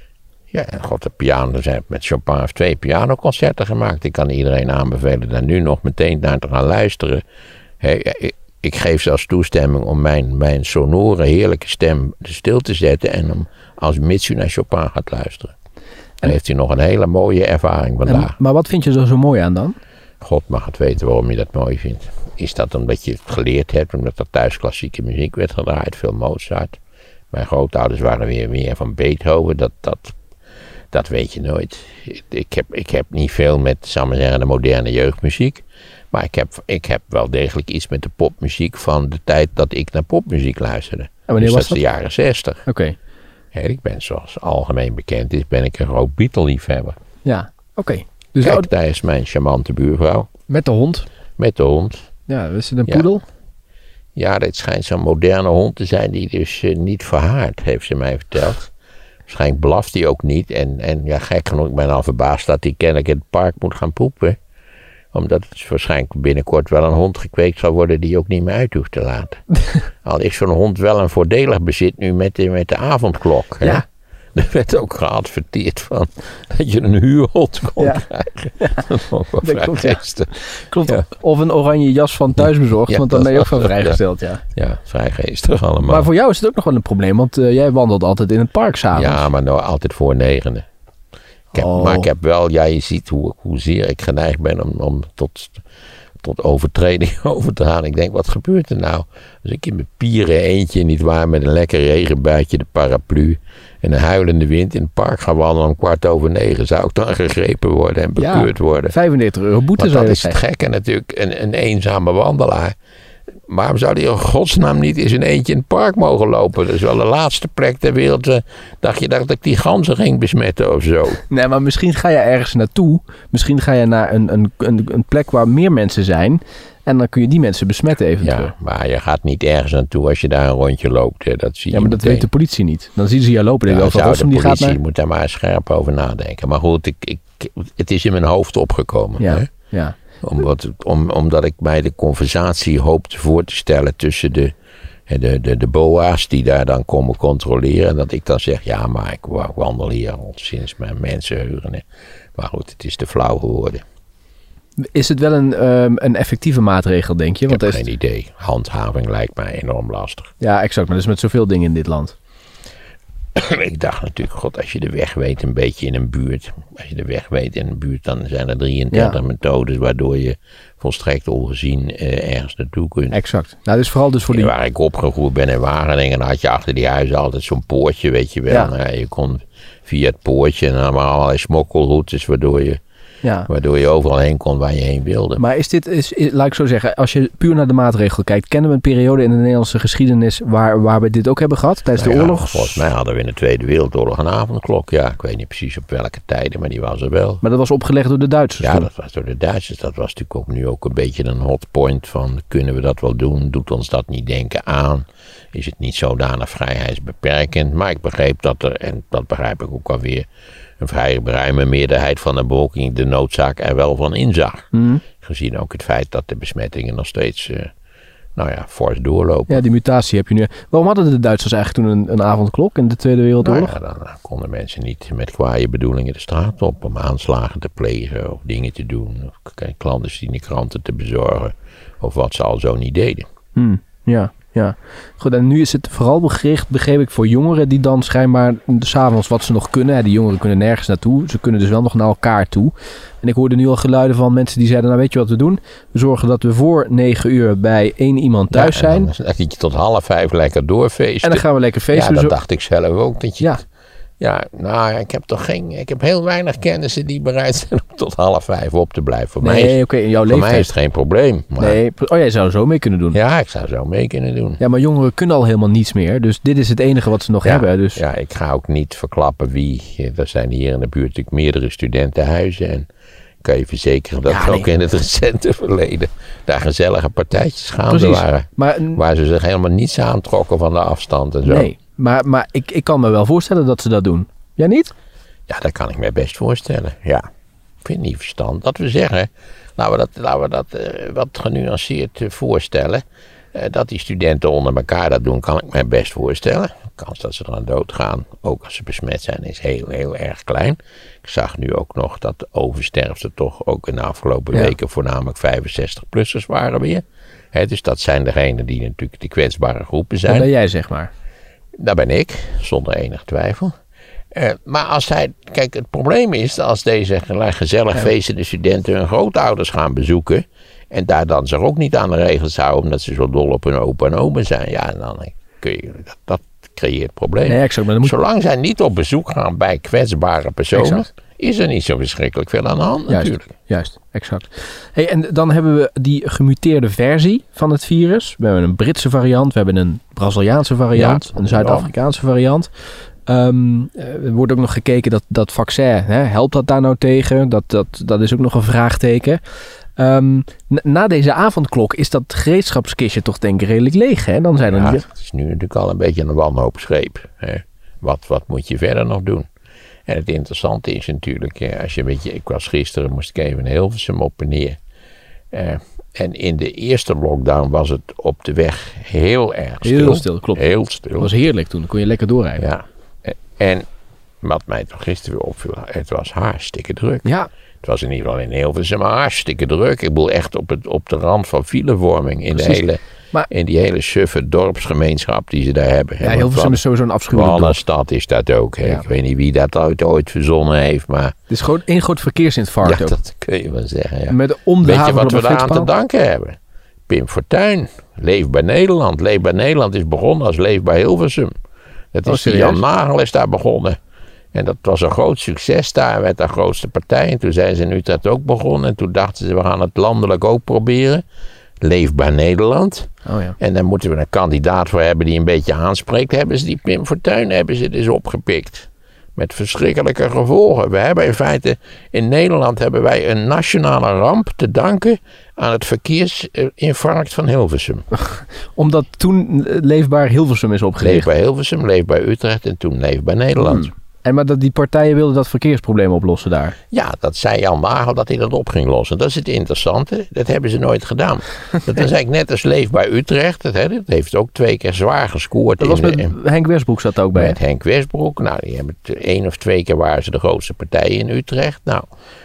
Ja, god, de piano, er zijn met Chopin heeft twee pianoconcerten gemaakt. Ik kan iedereen aanbevelen daar nu nog meteen naar te gaan luisteren. Hè, ik, ik geef zelfs toestemming om mijn, mijn sonore, heerlijke stem stil te zetten en om als mits u naar Chopin gaat luisteren. Dan en, heeft u nog een hele mooie ervaring vandaag. En, maar wat vind je er zo mooi aan dan? God mag het weten waarom je dat mooi vindt. Is dat omdat je het geleerd hebt, omdat er thuis klassieke muziek werd gedraaid, veel Mozart. Mijn grootouders waren weer meer van Beethoven, dat, dat, dat weet je nooit. Ik heb, ik heb niet veel met, zal maar zeggen, de moderne jeugdmuziek. Maar ik heb, ik heb wel degelijk iets met de popmuziek van de tijd dat ik naar popmuziek luisterde. En wanneer dus was dat is dat? de jaren zestig. Oké. Okay. Ja, ik ben, zoals algemeen bekend is, ben ik een groot Beatle-liefhebber. Ja, oké. Okay. Dus Kijk, daar is mijn charmante buurvrouw. Met de hond? Met de hond. Ja, is het een poedel? Ja, ja, dit schijnt zo'n moderne hond te zijn die dus uh, niet verhaart, heeft ze mij verteld. Waarschijnlijk blaft hij ook niet. En, en ja, gek genoeg, ik ben al verbaasd dat hij kennelijk in het park moet gaan poepen. Omdat het waarschijnlijk binnenkort wel een hond gekweekt zal worden die je ook niet meer uit hoeft te laten. Al is zo'n hond wel een voordelig bezit nu met de, met de avondklok. Hè? Ja. Er werd ook geadverteerd van dat je een huurhond kon ja. krijgen. Ja. Dat was wel vrij klopt, geestig. Ja. Klopt. Ja. Of een oranje jas van thuisbezorgd, ja, want dan ben je ook van was, vrijgesteld. Ja. ja, vrij geestig allemaal. Maar voor jou is het ook nog wel een probleem, want uh, jij wandelt altijd in het park s'avonds. Ja, maar nou altijd voor negenen. Ik heb, oh. Maar ik heb wel, ja, je ziet hoe, hoezeer ik geneigd ben om, om tot, tot overtreding over te gaan. Ik denk, wat gebeurt er nou? Als ik in mijn pieren eentje, nietwaar, met een lekker regenbuitje, de paraplu en een huilende wind in het park ga wandelen om kwart over negen, zou ik dan gegrepen worden en bekeurd ja, worden. vijfendertig euro boete Want zou dat je is het gekke natuurlijk, een, een eenzame wandelaar. Waarom zou die in godsnaam niet eens in eentje in het park mogen lopen? Dat is wel de laatste plek ter wereld. Uh, dacht je dat ik die ganzen ging besmetten of zo? Nee, maar misschien ga je ergens naartoe. Misschien ga je naar een, een, een, een plek waar meer mensen zijn. En dan kun je die mensen besmetten eventueel. Ja, maar je gaat niet ergens naartoe als je daar een rondje loopt. Hè. Dat zie je ja, maar dat meteen. weet de politie niet. Dan zien ze je lopen. En ja, denken, zou oh, de die politie gaat naar... moet daar maar scherp over nadenken. Maar goed, ik, ik, het is in mijn hoofd opgekomen. Ja, hè? ja. Omdat, om, omdat ik mij de conversatie hoopte voor te stellen tussen de, de, de, de boa's die daar dan komen controleren. En dat ik dan zeg, ja, maar ik wandel hier al sinds mijn mensenheugen. Maar goed, het is te flauw geworden. Is het wel een, um, een effectieve maatregel, denk je? Ik Want heb is... geen idee. Handhaving lijkt mij enorm lastig. Ja, exact. Maar dat is met zoveel dingen in dit land. Ik dacht natuurlijk, god, als je de weg weet een beetje in een buurt. Als je de weg weet in een buurt, dan zijn er drieëndertig ja. methodes waardoor je volstrekt ongezien uh, ergens naartoe kunt. Exact. Nou, dus vooral dus voor die... Ja, waar ik opgegroeid ben in Wageningen, dan had je achter die huizen altijd zo'n poortje, weet je wel. Ja. Nou, je kon via het poortje en dan waren allerlei smokkelroutes waardoor je... Ja. Waardoor je overal heen kon waar je heen wilde. Maar is dit, is, is, laat ik zo zeggen, als je puur naar de maatregel kijkt, kennen we een periode in de Nederlandse geschiedenis waar, waar we dit ook hebben gehad tijdens nou de ja, oorlog? Volgens mij hadden we in de Tweede Wereldoorlog een avondklok. Ja, ik weet niet precies op welke tijden, maar die was er wel. Maar dat was opgelegd door de Duitsers? Ja, dat was door de Duitsers. Dat was natuurlijk ook nu ook een beetje een hotpoint van, kunnen we dat wel doen? Doet ons dat niet denken aan? Is het niet zodanig vrijheidsbeperkend? Maar ik begreep dat er, en dat begrijp ik ook alweer, een vrij ruime meerderheid van de bevolking de noodzaak er wel van inzag. Mm. Gezien ook het feit dat de besmettingen nog steeds uh, nou ja, fors doorlopen. Ja, die mutatie heb je nu. Waarom hadden de Duitsers eigenlijk toen een, een avondklok in de Tweede Wereldoorlog? Nou ja, dan konden mensen niet met kwaaie bedoelingen de straat op om aanslagen te plegen of dingen te doen. Of clandestine kranten te bezorgen. Of wat ze al zo niet deden. Hmm, ja, ja. Goed, en nu is het vooral gericht, begreep ik, voor jongeren die dan schijnbaar 's avonds wat ze nog kunnen. Hè, die jongeren kunnen nergens naartoe. Ze kunnen dus wel nog naar elkaar toe. En ik hoorde nu al geluiden van mensen die zeiden, nou weet je wat we doen? We zorgen dat we voor negen uur bij één iemand thuis ja, zijn. Dan dat je tot half vijf lekker doorfeesten. En dan gaan we lekker feesten. Ja, dat zo. dacht ik zelf ook. Dat je Ja. Ja, nou, ik heb toch geen. Ik heb heel weinig kennissen die bereid zijn om tot half vijf op te blijven. Voor, mij, Nee, is, oké, in jouw voor leeftijd. mij is het geen probleem. Maar, Nee, oh, jij zou er zo mee kunnen doen. Ja, ik zou zo mee kunnen doen. Ja, maar jongeren kunnen al helemaal niets meer. Dus dit is het enige wat ze nog Ja, hebben. Dus. ja, ik ga ook niet verklappen wie. Er zijn hier in de buurt natuurlijk meerdere studentenhuizen. En ik kan je verzekeren dat Ja, er nee. ook in het recente verleden daar gezellige partijtjes gaande Precies. waren. Maar, Waar ze zich helemaal niets aantrokken van de afstand en zo. nee, maar, maar ik, ik kan me wel voorstellen dat ze dat doen. Jij niet? Ja, dat kan ik me best voorstellen. Ja, ik vind het niet verstand. Dat we zeggen, laten we dat, laten we dat uh, wat genuanceerd uh, voorstellen. Uh, dat die studenten onder elkaar dat doen, kan ik me best voorstellen. De kans dat ze eraan doodgaan, ook als ze besmet zijn, is heel, heel erg klein. Ik zag nu ook nog dat de oversterfte toch ook in de afgelopen Ja. weken voornamelijk vijfenzestig-plussers waren weer. Hè, dus dat zijn degenen die natuurlijk de kwetsbare groepen zijn. Dat ben jij, zeg maar. Dat ben ik, zonder enig twijfel. Uh, maar als hij, kijk, het probleem is dat als deze gezellig feestende studenten hun grootouders gaan bezoeken en daar dan zich ook niet aan de regels houden omdat ze zo dol op hun opa en oma zijn, ja, dan kun je, dat, dat creëert problemen. Nee, exact, maar dan moet... Zolang zij niet op bezoek gaan bij kwetsbare personen, Exact. is er niet zo verschrikkelijk veel aan de hand Juist, natuurlijk. juist, exact. Hey, en dan hebben we die gemuteerde versie van het virus. We hebben een Britse variant, we hebben een Braziliaanse variant, Ja, een Zuid-Afrikaanse variant. Um, er wordt ook nog gekeken dat dat vaccin, hè, helpt dat daar nou tegen? Dat, dat, dat is ook nog een vraagteken. Um, na deze avondklok is dat gereedschapskistje toch denk ik redelijk leeg, hè? Dan zijn er Ja, niet... het is nu natuurlijk al een beetje een wanhoopsgreep. Hè. Wat, wat moet je verder nog doen? En het interessante is natuurlijk, hè, als je een beetje, ik was gisteren, moest ik even in Hilversum op en neer. Uh, en in de eerste lockdown was het op de weg heel erg stil. Heel stil, klopt. Heel stil. Dat was heerlijk toen, dan kon je lekker doorrijden. Ja. En wat mij toch gisteren weer opviel, het was hartstikke druk. Ja. Het was in ieder geval in Hilversum hartstikke druk. Ik bedoel echt op, het, op de rand van filevorming in, de hele, maar, in die hele suffe dorpsgemeenschap die ze daar hebben. Ja, Hilversum is sowieso een afschuwelijk dorp. stad is dat ook. Hè. Ja. Ik weet niet wie dat ooit, ooit verzonnen heeft, maar... Het is gewoon één groot verkeersinfarct Ja, ook. dat kun je wel zeggen, ja. Met om de Weet je haven wat op we een daar aan te flitspaal? danken hebben? Pim Fortuyn, Leefbaar Nederland. Leefbaar Nederland is begonnen als Leefbaar Hilversum. Dat Oh, is die serieus? Jan Nagel is daar begonnen. En dat was een groot succes daar, werd de grootste partij. En toen zijn ze in Utrecht ook begonnen. En toen dachten ze, we gaan het landelijk ook proberen. Leefbaar Nederland. Oh ja. En daar moeten we een kandidaat voor hebben die een beetje aanspreekt. Hebben ze die Pim Fortuyn hebben ze dus opgepikt. Met verschrikkelijke gevolgen. We hebben in feite, in Nederland hebben wij een nationale ramp te danken aan het verkeersinfarct van Hilversum. Omdat toen Leefbaar Hilversum is opgericht. Leefbaar Hilversum, Leefbaar Utrecht en toen Leefbaar Nederland. Hmm. En maar dat die partijen wilden dat verkeersprobleem oplossen daar. Ja, dat zei Jan Nagel dat hij dat op ging lossen. Dat is het interessante. Dat hebben ze nooit gedaan. Dat is eigenlijk net als Leefbaar Utrecht. Dat, hè, dat heeft ook twee keer zwaar gescoord. Dat was in met de, in, Henk Westbroek zat ook bij. Met Henk Westbroek. Nou, die hebben het één of twee keer waren ze de grootste partij in Utrecht. Nou,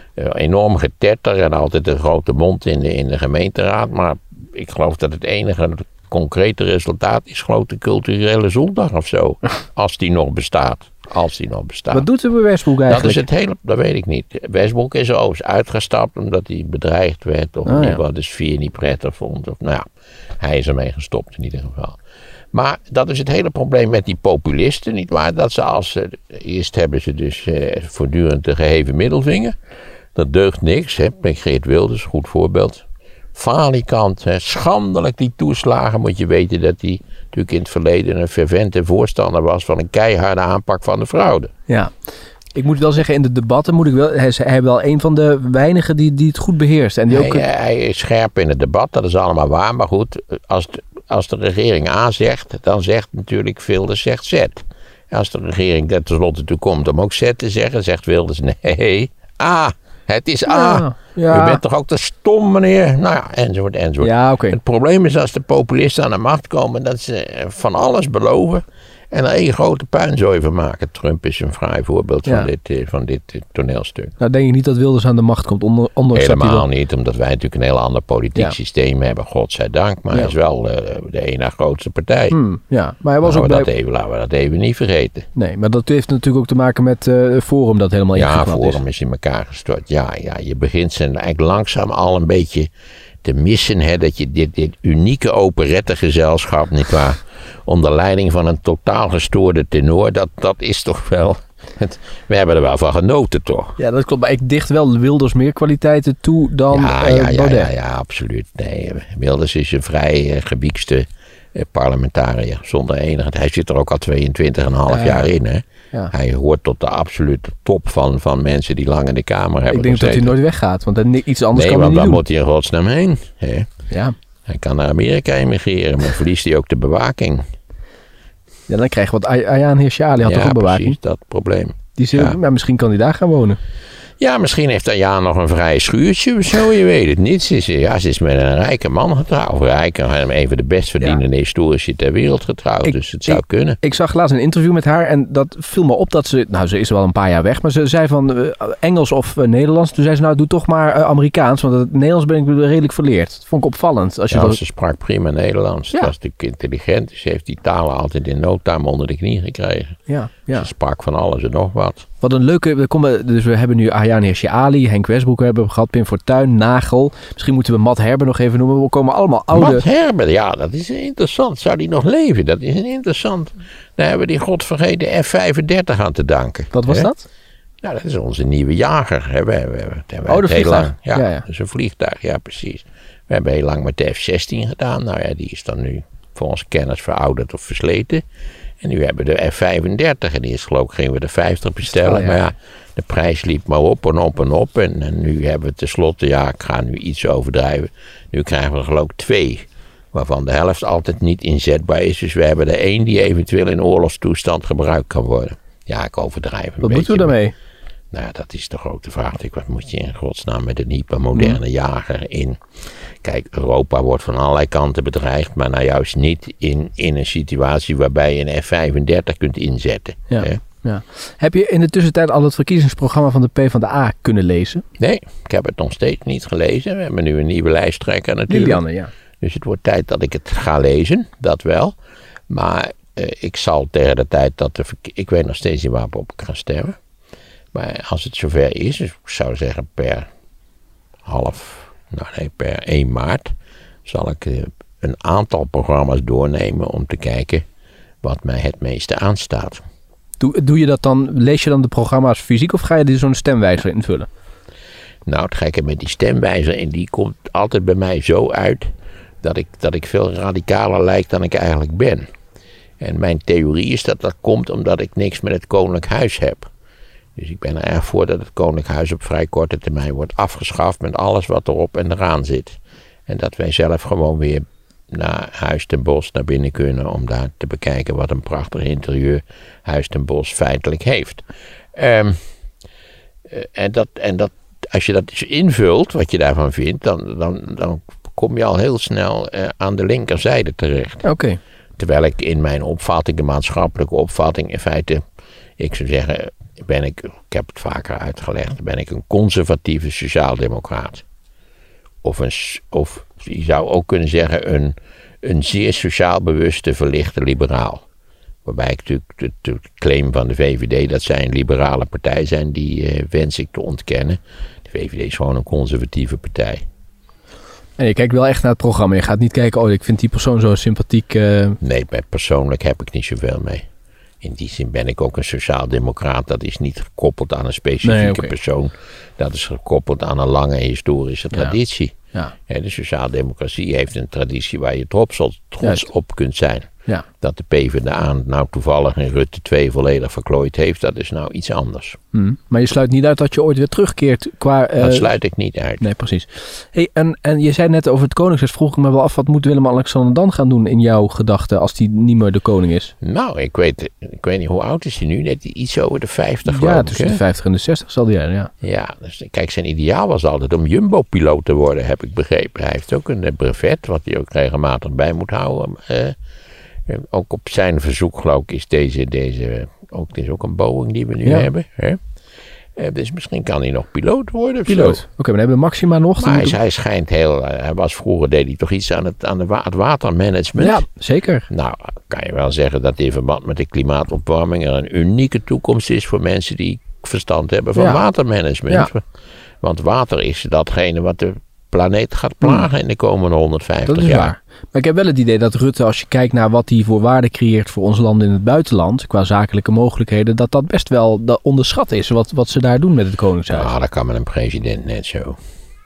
enorm getetter en altijd een grote mond in de, in de gemeenteraad. Maar ik geloof dat het enige concrete resultaat is geloof de culturele zondag of zo. Als die nog bestaat. Als die nog bestaat. Wat doet er Westbroek Dat eigenlijk? is het hele, dat weet ik niet. Westbroek is er is uitgestapt omdat hij bedreigd werd. Of Oh, ja. wat de sfeer niet prettig vond. Of, nou ja, hij is ermee gestopt in ieder geval. Maar dat is het hele probleem met die populisten, nietwaar? Dat ze als ze, eerst hebben ze dus eh, voortdurend de geheven middelvinger. Dat deugt niks, hè. Met Geert Wilders, goed voorbeeld. Falikant, hè. Schandelijk die toeslagen. Moet je weten dat hij natuurlijk in het verleden een fervente voorstander was van een keiharde aanpak van de fraude. Ja. Ik moet wel zeggen, in de debatten moet ik wel... Hij is hij wel een van de weinigen die, die het goed beheerst. En die Hij, ook... eh, hij is scherp in het debat, dat is allemaal waar. Maar goed, als de, als de regering A zegt, dan zegt natuurlijk Wilders zegt Z. En als de regering er tenslotte toe komt om ook Z te zeggen, zegt Wilders nee, A. Het is A. Ja, ja. U bent toch ook de, stom meneer. Nou ja, enzovoort, enzovoort. Ja, oké. Okay. Het probleem is als de populisten aan de macht komen dat ze van alles beloven en er één grote puinzooi van maken. Trump is een fraai voorbeeld ja. van dit, van dit toneelstuk. Nou denk ik niet dat Wilders aan de macht komt. Onder, Helemaal wel... niet, omdat wij natuurlijk een heel ander politiek ja. systeem hebben, godzijdank. Maar ja. hij is wel uh, de ene grootste partij. Hmm, ja, maar hij was laten, ook we blij... dat even, laten we dat even niet vergeten. Nee, maar dat heeft natuurlijk ook te maken met uh, Forum dat helemaal ingeklapt is. Ja, Forum is in elkaar gestort. Ja, ja, je begint ze eigenlijk langzaam al een beetje te missen. Hè, dat je dit, dit unieke operettegezelschap, nietwaar, onder leiding van een totaal gestoorde tenor, dat, dat is toch wel... Het, we hebben er wel van genoten, toch? Ja, dat klopt. Maar ik dicht wel Wilders meer kwaliteiten toe dan ja, uh, ja, ja, Baudet. Ja, ja, absoluut. Nee, Wilders is een vrij uh, gebiekste uh, parlementariër. Zonder enige... Hij zit er ook al tweeëntwintig komma vijf ja, jaar in, hè? Ja. Hij hoort tot de absolute top van, van mensen die lang in de Kamer hebben Ik denk gezeten. Dat hij nooit weggaat, want dan, iets anders nee, kan hij niet doen. Nee, want dan doen. moet hij in godsnaam heen. Hè? Ja. Hij kan naar Amerika emigreren, maar verliest hij ook de bewaking. Ja, dan krijg je wat Ayaan Hirsi Ali had ja, toch ook bewaking? Ja, precies, dat probleem. Die zit, ja. Maar misschien kan hij daar gaan wonen. Ja, misschien heeft Ayaan nog een vrij schuurtje of zo, je weet het niet. Ze is, ja, ze is met een rijke man getrouwd. Rijk, een van de best verdienende ja. historici ter wereld getrouwd, ik, dus het zou ik, kunnen. Ik zag laatst een interview met haar en dat viel me op dat ze... Nou, ze is wel een paar jaar weg, maar ze zei van uh, Engels of uh, Nederlands. Toen zei ze, nou, doe toch maar uh, Amerikaans, want het Nederlands ben ik redelijk verleerd. Dat vond ik opvallend. Als je ja, dat... ze sprak prima Nederlands. Ja. Dat is natuurlijk intelligent. Ze heeft die talen altijd in no time onder de knie gekregen. Ja, ja. Ze sprak van alles en nog wat. Wat een leuke... Dus we hebben nu Ayaan Hirsi Ali, Henk Westbroek hebben we gehad, Pim Fortuyn, Nagel. Misschien moeten we Matt Herber nog even noemen. We komen allemaal oude... Matt Herber, ja, dat is interessant. Zou die nog leven? Dat is een interessant... Daar hebben we die godvergeten F vijfendertig aan te danken. Wat was hè? dat? Nou, dat is onze nieuwe jager. Hè? We, we, we, we oh, de vliegtuig. Lang, ja, ja, ja, dat is een vliegtuig, ja precies. We hebben heel lang met de F zestien gedaan. Nou ja, die is dan nu volgens kennis verouderd of versleten. En nu hebben we de F vijfendertig. En eerst geloof ik gingen we de vijftig bestellen. Oh, ja. Maar ja, de prijs liep maar op en op en op. En, en nu hebben we tenslotte, ja, ik ga nu iets overdrijven. Nu krijgen we er geloof ik twee. Waarvan de helft altijd niet inzetbaar is. Dus we hebben er één die eventueel in oorlogstoestand gebruikt kan worden. Ja, ik overdrijf een Wat beetje. Wat moeten we daarmee? Nou ja, dat is de grote vraag. Wat moet je in godsnaam met een hypermoderne mm. jager in? Kijk, Europa wordt van allerlei kanten bedreigd. Maar nou juist niet in, in een situatie waarbij je een F vijfendertig kunt inzetten. Ja, ja. Heb je in de tussentijd al het verkiezingsprogramma van de PvdA kunnen lezen? Nee, ik heb het nog steeds niet gelezen. We hebben nu een nieuwe lijsttrekker natuurlijk. Lilianne, ja. Dus het wordt tijd dat ik het ga lezen, dat wel. Maar uh, ik zal tegen de tijd dat de verkie- ik weet nog steeds niet waarop ik ga stemmen. Maar als het zover is, dus ik zou zeggen per half, nou nee, per één maart, zal ik uh, een aantal programma's doornemen om te kijken wat mij het meeste aanstaat. Doe, doe je dat dan, lees je dan de programma's fysiek of ga je die zo'n stemwijzer invullen? Nou, het gekke met die stemwijzer, en die komt altijd bij mij zo uit dat ik, dat ik veel radicaler lijk dan ik eigenlijk ben. En mijn theorie is dat dat komt omdat ik niks met het Koninklijk Huis heb. Dus ik ben er erg voor dat het Koninklijk Huis op vrij korte termijn wordt afgeschaft met alles wat erop en eraan zit. En dat wij zelf gewoon weer naar Huis ten Bosch naar binnen kunnen om daar te bekijken wat een prachtig interieur Huis ten Bosch feitelijk heeft. Um, en, dat, en dat, als je dat dus invult, wat je daarvan vindt, dan, dan, dan kom je al heel snel uh, aan de linkerzijde terecht. Oké. Okay. Terwijl ik in mijn opvatting, de maatschappelijke opvatting, in feite, ik zou zeggen, ben ik, ik heb het vaker uitgelegd, ben ik een conservatieve sociaaldemocraat. Of, een, of je zou ook kunnen zeggen een, een zeer sociaal bewuste verlichte liberaal. Waarbij ik natuurlijk de, de claim van de V V D dat zij een liberale partij zijn, die uh, wens ik te ontkennen. De V V D is gewoon een conservatieve partij. En je kijkt wel echt naar het programma. Je gaat niet kijken, oh, ik vind die persoon zo sympathiek. Uh... Nee, persoonlijk heb ik niet zoveel mee. In die zin ben ik ook een sociaaldemocraat. Dat is niet gekoppeld aan een specifieke nee, okay. persoon. Dat is gekoppeld aan een lange historische traditie. Ja. Ja. Ja, de sociaaldemocratie heeft een traditie waar je trots, trots op kunt zijn. Ja. Dat de PvdA nou toevallig in Rutte twee volledig verklooid heeft, dat is nou iets anders. Hmm. Maar je sluit niet uit dat je ooit weer terugkeert qua... Uh... Dat sluit ik niet uit. Nee, precies. Hey, en, en je zei net over het koningshuis, vroeg ik me wel af, wat moet Willem-Alexander dan gaan doen in jouw gedachten als hij niet meer de koning is? Nou, ik weet, ik weet niet, hoe oud is hij nu? Net iets over de vijftig, geloof Ja, ik, tussen hè? de vijftig en de zestig zal die zijn, ja. Ja, dus, kijk, zijn ideaal was altijd om Jumbo-piloot te worden, heb ik begrepen. Hij heeft ook een brevet, wat hij ook regelmatig bij moet houden. Uh, ook op zijn verzoek, geloof ik, is deze, deze ook, dit is ook een Boeing die we nu Ja. hebben. Hè? Uh, dus misschien kan hij nog piloot worden. of Piloot. zo. Oké, okay, maar dan hebben we Maxima nog. Maar hij, moeten... hij schijnt heel, uh, hij was vroeger, deed hij toch iets aan het, aan de wa- het watermanagement. Ja, zeker. Nou, kan je wel zeggen dat in verband met de klimaatopwarming er een unieke toekomst is voor mensen die verstand hebben van Ja. watermanagement. Ja. Want water is datgene wat de planeet gaat plagen in de komende honderdvijftig Dat is jaar. waar. Maar ik heb wel het idee dat Rutte, als je kijkt naar wat hij voor waarde creëert voor ons land in het buitenland, qua zakelijke mogelijkheden, dat dat best wel dat onderschat is wat, wat ze daar doen met het Koningshuis. Nou, dat kan met een president net zo.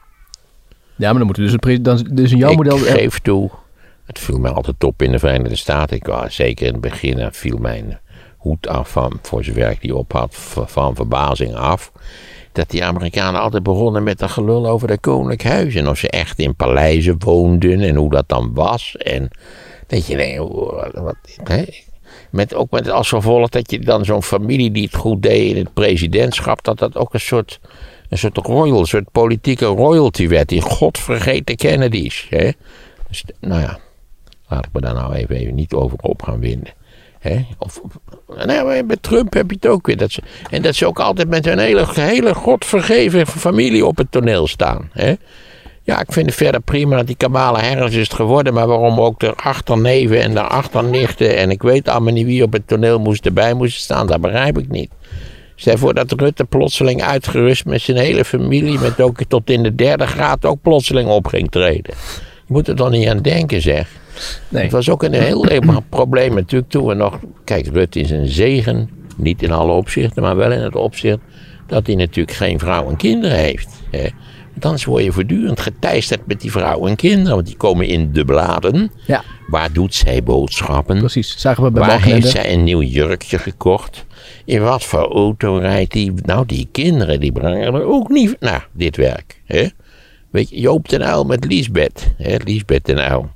Ja, maar dan moet er dus een, pre- dan, dus in jouw ik model... geef toe, het viel mij altijd op in de Verenigde Staten. Ik was, zeker in het begin viel mijn hoed af van, voor zover ik die op had, van, van verbazing af. Dat die Amerikanen altijd begonnen met een gelul over de koninklijk huis. En of ze echt in paleizen woonden en hoe dat dan was. En dat je denkt, wat, hè? Met, ook met als gevolg dat je dan zo'n familie die het goed deed in het presidentschap, dat dat ook een soort, een soort royal, een soort politieke royalty werd. Die godvergeten Kennedys. Hè? Dus, nou ja, laat ik me daar nou even, even niet over op gaan winden. Hè? Of, nou, bij Trump heb je het ook weer. Dat ze, en dat ze ook altijd met hun hele, hele godvergeven familie op het toneel staan. Hè? Ja, ik vind het verder prima dat die Kamala Harris is het geworden. Maar waarom ook de achterneven en de achternichten. En ik weet allemaal niet wie op het toneel moest erbij moest staan. Dat begrijp ik niet. Stel voor dat Rutte plotseling uitgerust met zijn hele familie. Met ook tot in de derde graad ook plotseling op ging treden. Je moet er dan niet aan denken, zeg. Nee. Het was ook een heel erg probleem natuurlijk toen we nog... Kijk, Rutte is een zegen, niet in alle opzichten, maar wel in het opzicht dat hij natuurlijk geen vrouw en kinderen heeft. Hè. Want anders word je voortdurend geteisterd met die vrouwen en kinderen, want die komen in de bladen. Ja. Waar doet zij boodschappen? Precies, zagen we bij Waar Balkenende. heeft zij een nieuw jurkje gekocht? In wat voor auto rijdt die? Nou, die kinderen die brengen er ook niet naar dit werk. Hè. Weet je, Joop den Uyl met Liesbeth. Hè, Liesbeth den Uyl.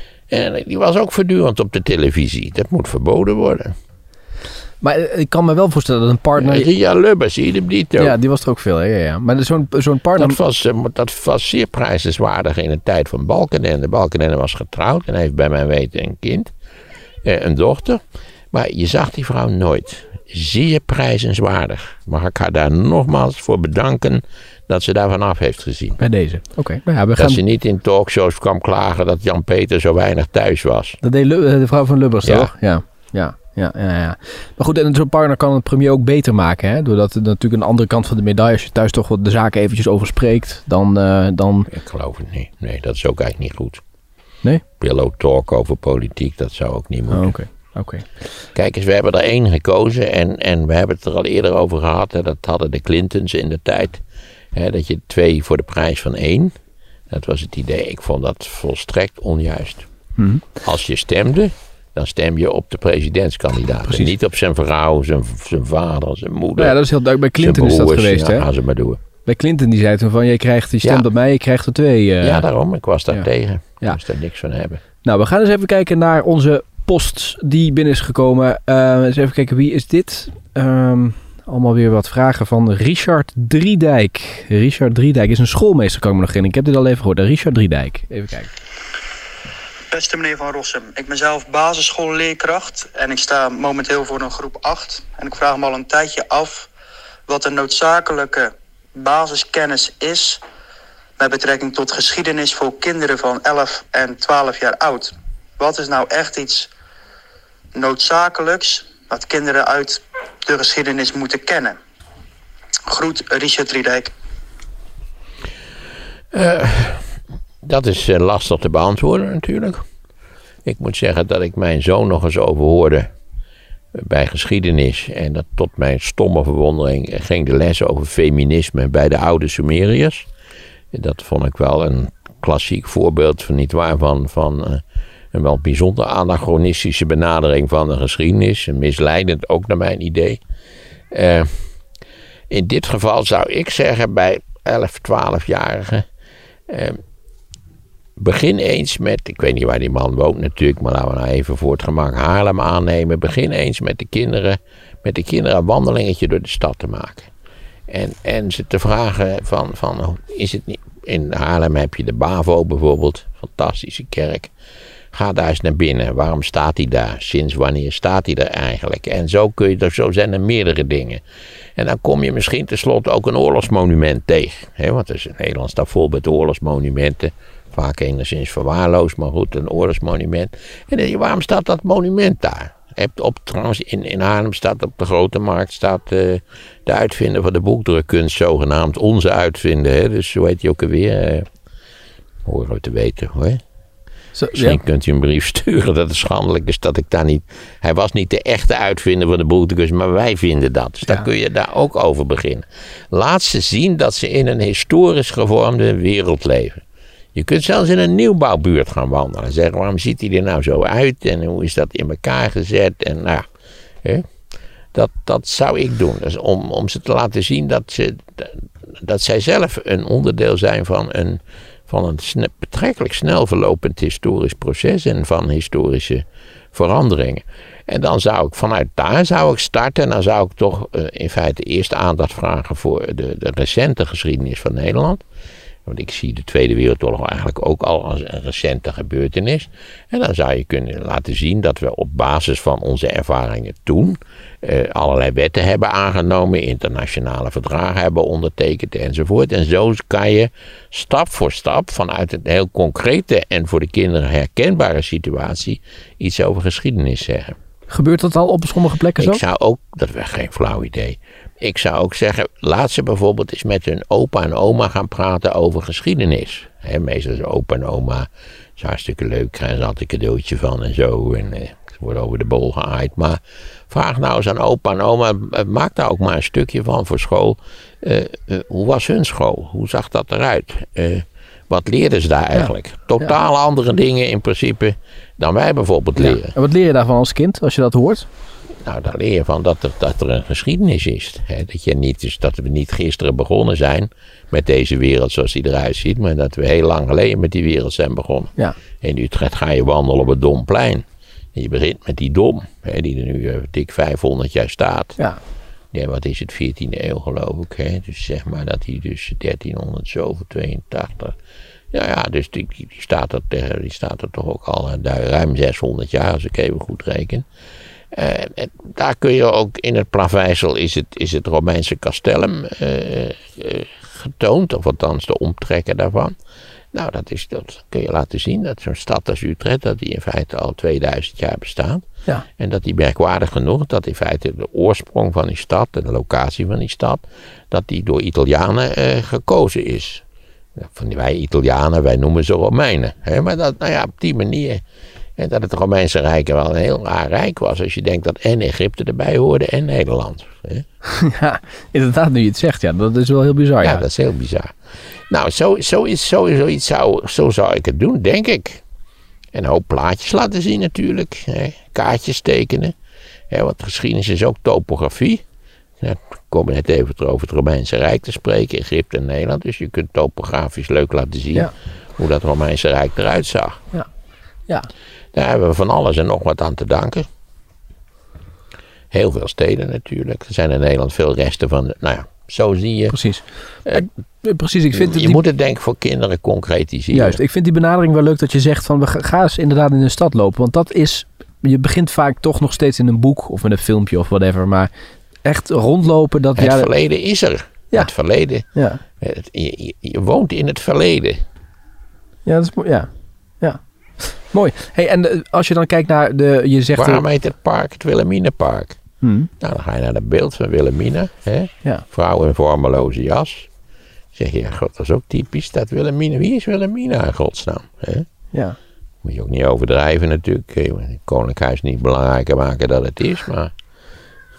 En die was ook voortdurend op de televisie. Dat moet verboden worden. Maar uh, ik kan me wel voorstellen dat een partner... Ja, Ria Lubbers, zie je hem niet ook? Ja, die was er ook veel, hè? Ja, ja. Maar zo'n, zo'n partner... Dat was, uh, dat was zeer prijzenswaardig in de tijd van Balkenende. Balkenende was getrouwd en heeft bij mijn weten een kind. Uh, een dochter. Maar je zag die vrouw nooit. Zeer prijzenswaardig. Mag ik haar daar nogmaals voor bedanken dat ze daar vanaf heeft gezien. Bij deze. Oké. Okay. Nou ja, we dat gaan... ze niet in talkshows kwam klagen dat Jan-Peter zo weinig thuis was. Dat deed Lu- de vrouw van Lubbers, Ja. toch? Ja. Ja. Ja, ja, ja. Maar goed, en zo'n partner kan het premier ook beter maken, hè? Doordat er natuurlijk een andere kant van de medaille, als je thuis toch wat de zaken eventjes over spreekt, dan... Uh, dan... Ik geloof het niet. Nee, dat is ook eigenlijk niet goed. Nee? Pillow talk over politiek, dat zou ook niet moeten. Oh, Oké. Okay. Okay. Kijk eens, we hebben er één gekozen en, en we hebben het er al eerder over gehad. Hè, dat hadden de Clintons in de tijd. Hè, dat je twee voor de prijs van één. Dat was het idee. Ik vond dat volstrekt onjuist. Hmm. Als je stemde, dan stem je op de presidentskandidaat. Precies. En niet op zijn vrouw, zijn, zijn vader, zijn moeder. Nou ja, dat is heel duidelijk. Bij Clinton is dat broers. geweest, Ja, hè? gaan ze maar doen. Bij Clinton die zei toen van, je krijgt, je stemt Ja. op mij, je krijgt er twee. Uh... Ja, daarom. Ik was daar ja. tegen. Ik Ja. moest daar niks van hebben. Nou, we gaan eens even kijken naar onze post die binnen is gekomen. Uh, eens even kijken, wie is dit? Um, allemaal weer wat vragen van Richard Driedijk. Richard Driedijk is een schoolmeester, kan ik me nog herinneren. Ik heb dit al even gehoord. Richard Driedijk. Even kijken. Beste meneer Van Rossum, ik ben zelf basisschoolleerkracht en ik sta momenteel voor een groep acht. En ik vraag me al een tijdje af wat de noodzakelijke basiskennis is met betrekking tot geschiedenis voor kinderen van elf en twaalf jaar oud. Wat is nou echt iets noodzakelijks wat kinderen uit de geschiedenis moeten kennen? Groet, Richard Driedijk. Uh, dat is uh, lastig te beantwoorden natuurlijk. Ik moet zeggen dat ik mijn zoon nog eens overhoorde bij geschiedenis. En dat tot mijn stomme verwondering ging de les over feminisme bij de oude Sumeriërs. Dat vond ik wel een klassiek voorbeeld van, niet waar, van, van uh, een wel bijzonder anachronistische benadering van de geschiedenis. Misleidend ook naar mijn idee. Uh, in dit geval zou ik zeggen bij elf, twaalfjarigen... Uh, begin eens met, ik weet niet waar die man woont natuurlijk, maar laten we nou even voor het gemak Haarlem aannemen. Begin eens met de kinderen, met de kinderen een wandelingetje door de stad te maken. En, en ze te vragen van, van, is het niet, in Haarlem heb je de Bavo bijvoorbeeld, fantastische kerk. Ga daar eens naar binnen. Waarom staat hij daar? Sinds wanneer staat hij er eigenlijk? En zo, kun je, zo zijn er meerdere dingen. En dan kom je misschien tenslotte ook een oorlogsmonument tegen. He, want is, Nederland staat vol met oorlogsmonumenten. Vaak enigszins verwaarloosd, maar goed, een oorlogsmonument. En dan denk je, waarom staat dat monument daar? Op, trouwens, in, in Haarlem staat op de Grote Markt staat, uh, de uitvinder van de boekdrukkunst, zogenaamd onze uitvinder. Hè? Dus zo heet hij ook alweer. Uh, horen we te weten hoor. Zo, Misschien ja. kunt u een brief sturen dat het schandelijk is dat ik daar niet... Hij was niet de echte uitvinder van de boekdrukkunst, maar wij vinden dat. Dus ja. dan kun je daar ook over beginnen. Laat ze zien dat ze in een historisch gevormde wereld leven. Je kunt zelfs in een nieuwbouwbuurt gaan wandelen. En zeggen, waarom ziet hij er nou zo uit? En hoe is dat in elkaar gezet? En nou, hè? Dat, dat zou ik doen. Dus om, om ze te laten zien dat, ze, dat zij zelf een onderdeel zijn van een, van een sne, betrekkelijk snel verlopend historisch proces. En van historische veranderingen. En dan zou ik vanuit daar zou ik starten. En dan zou ik toch uh, in feite eerst aandacht vragen voor de, de recente geschiedenis van Nederland. Want ik zie de Tweede Wereldoorlog eigenlijk ook al als een recente gebeurtenis. En dan zou je kunnen laten zien dat we op basis van onze ervaringen toen eh, allerlei wetten hebben aangenomen, internationale verdragen hebben ondertekend enzovoort. En zo kan je stap voor stap vanuit een heel concrete en voor de kinderen herkenbare situatie iets over geschiedenis zeggen. Gebeurt dat al op sommige plekken zo? Ik zou ook, dat was geen flauw idee. Ik zou ook zeggen, laat ze bijvoorbeeld eens met hun opa en oma gaan praten over geschiedenis. He, meestal is opa en oma, is hartstikke leuk, krijgen ze altijd een cadeautje van en zo. En eh, ze worden over de bol geaaid. Maar vraag nou eens aan opa en oma, maak daar ook maar een stukje van voor school. Uh, uh, hoe was hun school? Hoe zag dat eruit? Uh, wat leerden ze daar eigenlijk? Ja. Totaal ja. andere dingen in principe dan wij bijvoorbeeld leren. Ja. En wat leer je daarvan als kind, als je dat hoort? Nou, daar leer je van dat er, dat er een geschiedenis is. He, dat, je niet, dus dat we niet gisteren begonnen zijn met deze wereld zoals die eruit ziet. Maar dat we heel lang geleden met die wereld zijn begonnen. Ja. In Utrecht ga je wandelen op het Domplein. En je begint met die Dom, he, die er nu uh, dik vijfhonderd jaar staat. Ja. Ja, wat is het, veertiende eeuw geloof ik. He? Dus zeg maar dat hij dus dertienhonderd zoveel, tweeëntachtig... Ja, ja, dus die, die, staat er, die staat er toch ook al uh, ruim zeshonderd jaar als ik even goed reken. Uh, daar kun je ook in het plaveisel is het, is het Romeinse castellum uh, uh, getoond, of althans de omtrekken daarvan. Nou, dat, is, dat kun je laten zien, dat zo'n stad als Utrecht, dat die in feite al tweeduizend jaar bestaat. Ja. En dat die merkwaardig genoeg, dat in feite de oorsprong van die stad en de locatie van die stad, dat die door Italianen uh, gekozen is. Van wij Italianen, wij noemen ze Romeinen. Hè? Maar dat, nou ja, op die manier. En dat het Romeinse Rijk wel een heel raar rijk was. Als je denkt dat en Egypte erbij hoorde en Nederland. Hè? Ja, inderdaad, nu je het zegt. Ja, dat is wel heel bizar. Ja, ja. dat is heel bizar. Nou, zo, zo, is, zo, zoiets zou, zo zou ik het doen, denk ik. En een hoop plaatjes laten zien natuurlijk. Hè? Kaartjes tekenen. Hè? Want geschiedenis is ook topografie. Ja, we komen net even over het Romeinse Rijk te spreken, Egypte en Nederland. Dus je kunt topografisch leuk laten zien ja. hoe dat Romeinse Rijk eruit zag. Ja. Ja. Daar hebben we van alles en nog wat aan te danken. Heel veel steden natuurlijk. Er zijn in Nederland veel resten van, de, nou ja, zo zie je. Precies. Eh, Precies, ik vind je die... moet het denk ik voor kinderen concretiseren. Juist, ik vind die benadering wel leuk dat je zegt van, we gaan eens inderdaad in de stad lopen. Want dat is, je begint vaak toch nog steeds in een boek of in een filmpje of whatever, maar echt rondlopen. Dat, het ja, verleden is er. Ja. Het verleden. Ja. Het, je, je woont in het verleden. Ja, dat is mooi. Ja. Ja. Mooi. Hey, en uh, als je dan kijkt naar de... Je zegt waarom heet het park het Wilhelminapark? Hmm. Nou, dan ga je naar het beeld van Wilhelmina. Hè? Ja. Vrouw in vormeloze jas. Zeg je, ja, god, dat is ook typisch. Dat Wilhelmina. Wie is Wilhelmina in godsnaam? Hè? Ja. Moet je ook niet overdrijven natuurlijk. Het koninkhuis niet belangrijker maken dan het is, maar...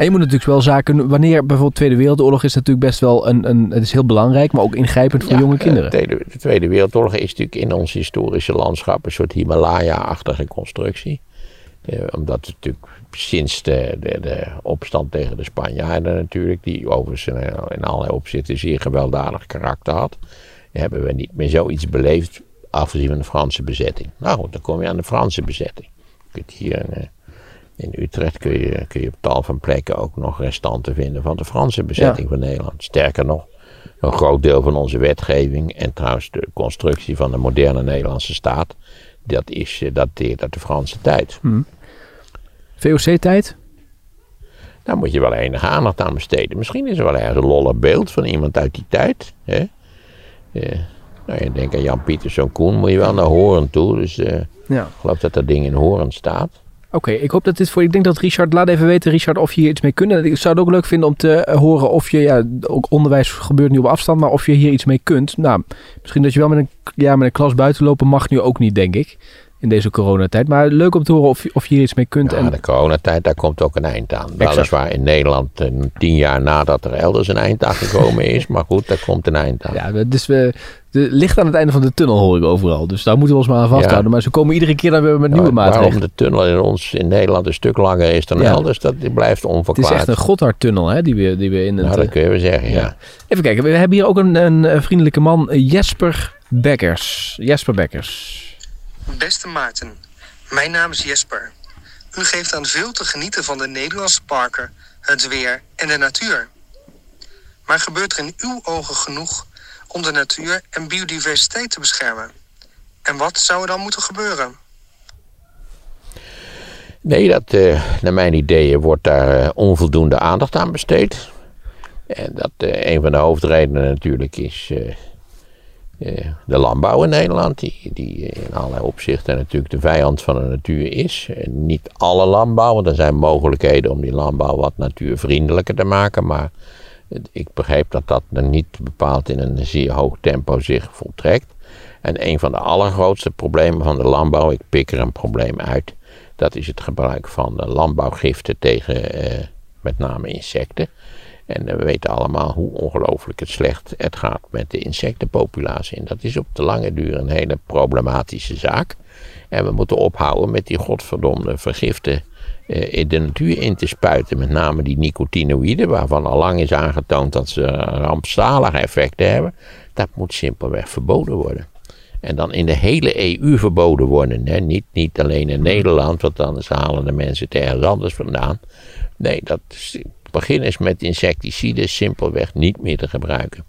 En je moet natuurlijk wel zaken... Wanneer bijvoorbeeld Tweede Wereldoorlog is natuurlijk best wel een... een het is heel belangrijk, maar ook ingrijpend voor ja, jonge kinderen. De tweede, de Tweede Wereldoorlog is natuurlijk in ons historische landschap een soort Himalaya-achtige constructie. Eh, omdat het natuurlijk sinds de, de, de opstand tegen de Spanjaarden natuurlijk, die overigens in, in allerlei opzichten zeer gewelddadig karakter had, hebben we niet meer zoiets beleefd, afgezien van de Franse bezetting. Nou goed, dan kom je aan de Franse bezetting. Je kunt hier in, in Utrecht kun je, kun je op tal van plekken ook nog restanten vinden van de Franse bezetting ja. van Nederland. Sterker nog, een groot deel van onze wetgeving en trouwens de constructie van de moderne Nederlandse staat, dat is dateert uit de Franse tijd. Hmm. V O C-tijd? Daar moet je wel enige aandacht aan besteden. Misschien is er wel ergens een lollig beeld van iemand uit die tijd. Hè? Uh, nou, je denkt aan Jan Pieterszoon Koen, moet je wel naar Hoorn toe. Dus uh, ja. ik geloof dat dat ding in Hoorn staat. Oké, okay, ik hoop dat dit voor... Ik denk dat Richard... Laat even weten, Richard, of je hier iets mee kunt. Ik zou het ook leuk vinden om te horen of je... Ja, ook onderwijs gebeurt nu op afstand, maar of je hier iets mee kunt. Nou, misschien dat je wel met een, ja, met een klas buiten lopen mag nu ook niet, denk ik. In deze coronatijd. Maar leuk om te horen of, of je hier iets mee kunt. Ja, en... de coronatijd, daar komt ook een eind aan. Weliswaar in Nederland uh, tien jaar nadat er elders een eind aan gekomen is. Maar goed, daar komt een eind aan. Ja, dus we... De licht aan het einde van de tunnel hoor ik overal. Dus daar moeten we ons maar aan vasthouden. Ja. Maar ze komen iedere keer dan weer met nieuwe ja, maatregelen. Waarom de tunnel in ons in Nederland een stuk langer is dan ja. elders, dat blijft onverklaard. Het is echt een Gotthardtunnel hè, die we, die we in het... Nou, dat kun je wel zeggen, ja. ja. Even kijken, we hebben hier ook een, een vriendelijke man. Jesper Bekkers. Jesper Bekkers. Beste Maarten, mijn naam is Jesper. U geeft aan veel te genieten van de Nederlandse parken, het weer en de natuur. Maar gebeurt er in uw ogen genoeg om de natuur en biodiversiteit te beschermen? En wat zou er dan moeten gebeuren? Nee, dat, uh, naar mijn ideeën wordt daar uh, onvoldoende aandacht aan besteed. En dat uh, een van de hoofdredenen natuurlijk is uh, uh, de landbouw in Nederland. Die, die in allerlei opzichten natuurlijk de vijand van de natuur is. En niet alle landbouw, want er zijn mogelijkheden om die landbouw wat natuurvriendelijker te maken. Maar ik begreep dat dat niet bepaald in een zeer hoog tempo zich voltrekt. En een van de allergrootste problemen van de landbouw, ik pik er een probleem uit, dat is het gebruik van landbouwgiften tegen uh, met name insecten. En uh, we weten allemaal hoe ongelooflijk het slecht het gaat met de insectenpopulatie. En dat is op de lange duur een hele problematische zaak. En we moeten ophouden met die godverdomde vergiften uh, in de natuur in te spuiten. Met name die nicotinoïden, waarvan al lang is aangetoond dat ze rampzalige effecten hebben. Dat moet simpelweg verboden worden. En dan in de hele E U verboden worden. Hè? Niet, niet alleen in Nederland, want anders halen de mensen het ergens anders vandaan. Nee, dat is, begin eens met insecticiden simpelweg niet meer te gebruiken.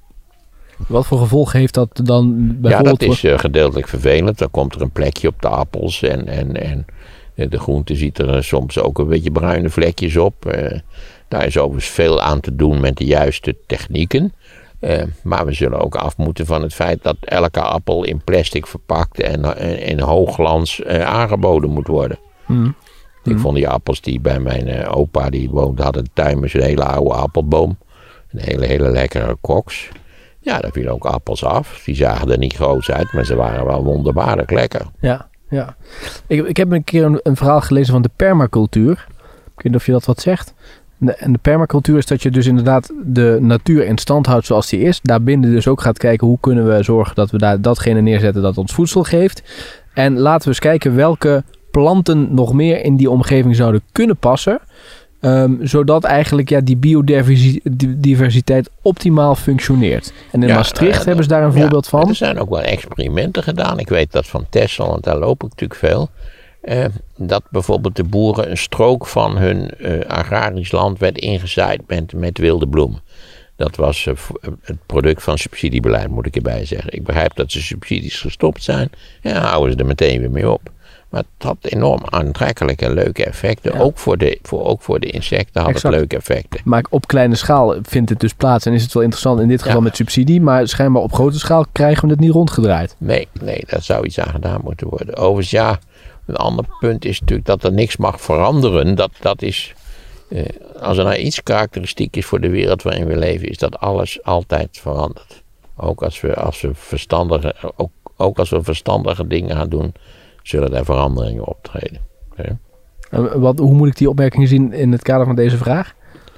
Wat voor gevolgen heeft dat dan bijvoorbeeld? Ja, dat is uh, gedeeltelijk vervelend. Dan komt er een plekje op de appels en, en, en de groente ziet er uh, soms ook een beetje bruine vlekjes op. Uh, daar is overigens veel aan te doen met de juiste technieken. Uh, maar we zullen ook af moeten van het feit dat elke appel in plastic verpakt en uh, in hoogglans uh, aangeboden moet worden. Mm. Ik mm. vond die appels die bij mijn uh, opa, die woonde, had een tuin met een hele oude appelboom. Een hele, hele lekkere koks. Ja, daar vielen ook appels af. Die zagen er niet groot uit, maar ze waren wel wonderbaarlijk lekker. Ja, ja. Ik, ik heb een keer een, een verhaal gelezen van de permacultuur. Ik weet niet of je dat wat zegt. En de permacultuur is dat je dus inderdaad de natuur in stand houdt zoals die is. Daarbinnen dus ook gaat kijken hoe kunnen we zorgen dat we daar datgene neerzetten dat ons voedsel geeft. En laten we eens kijken welke planten nog meer in die omgeving zouden kunnen passen. Um, zodat eigenlijk ja, die biodiversiteit optimaal functioneert. En in ja, Maastricht uh, hebben ze daar een ja, voorbeeld van. Er zijn ook wel experimenten gedaan. Ik weet dat van Texel, want daar loop ik natuurlijk veel. Uh, dat bijvoorbeeld de boeren een strook van hun uh, agrarisch land werd ingezaaid met, met wilde bloemen. Dat was uh, het product van subsidiebeleid, moet ik erbij zeggen. Ik begrijp dat ze subsidies gestopt zijn en dan houden ze er meteen weer mee op. Maar het had enorm aantrekkelijke en leuke effecten. Ja. Ook, voor de, voor, ook voor de insecten had exact. Het leuke effecten. Maar op kleine schaal vindt het dus plaats en is het wel interessant in dit geval ja. met subsidie. Maar schijnbaar op grote schaal krijgen we het niet rondgedraaid. Nee, nee, daar zou iets aan gedaan moeten worden. Overigens ja... Een ander punt is natuurlijk dat er niks mag veranderen. Dat, dat is, eh, als er nou iets karakteristiek is voor de wereld waarin we leven, is dat alles altijd verandert. Ook als we, als we, verstandige, ook, ook als we verstandige dingen gaan doen, zullen er veranderingen optreden. Okay? Wat, hoe moet ik die opmerking zien in het kader van deze vraag?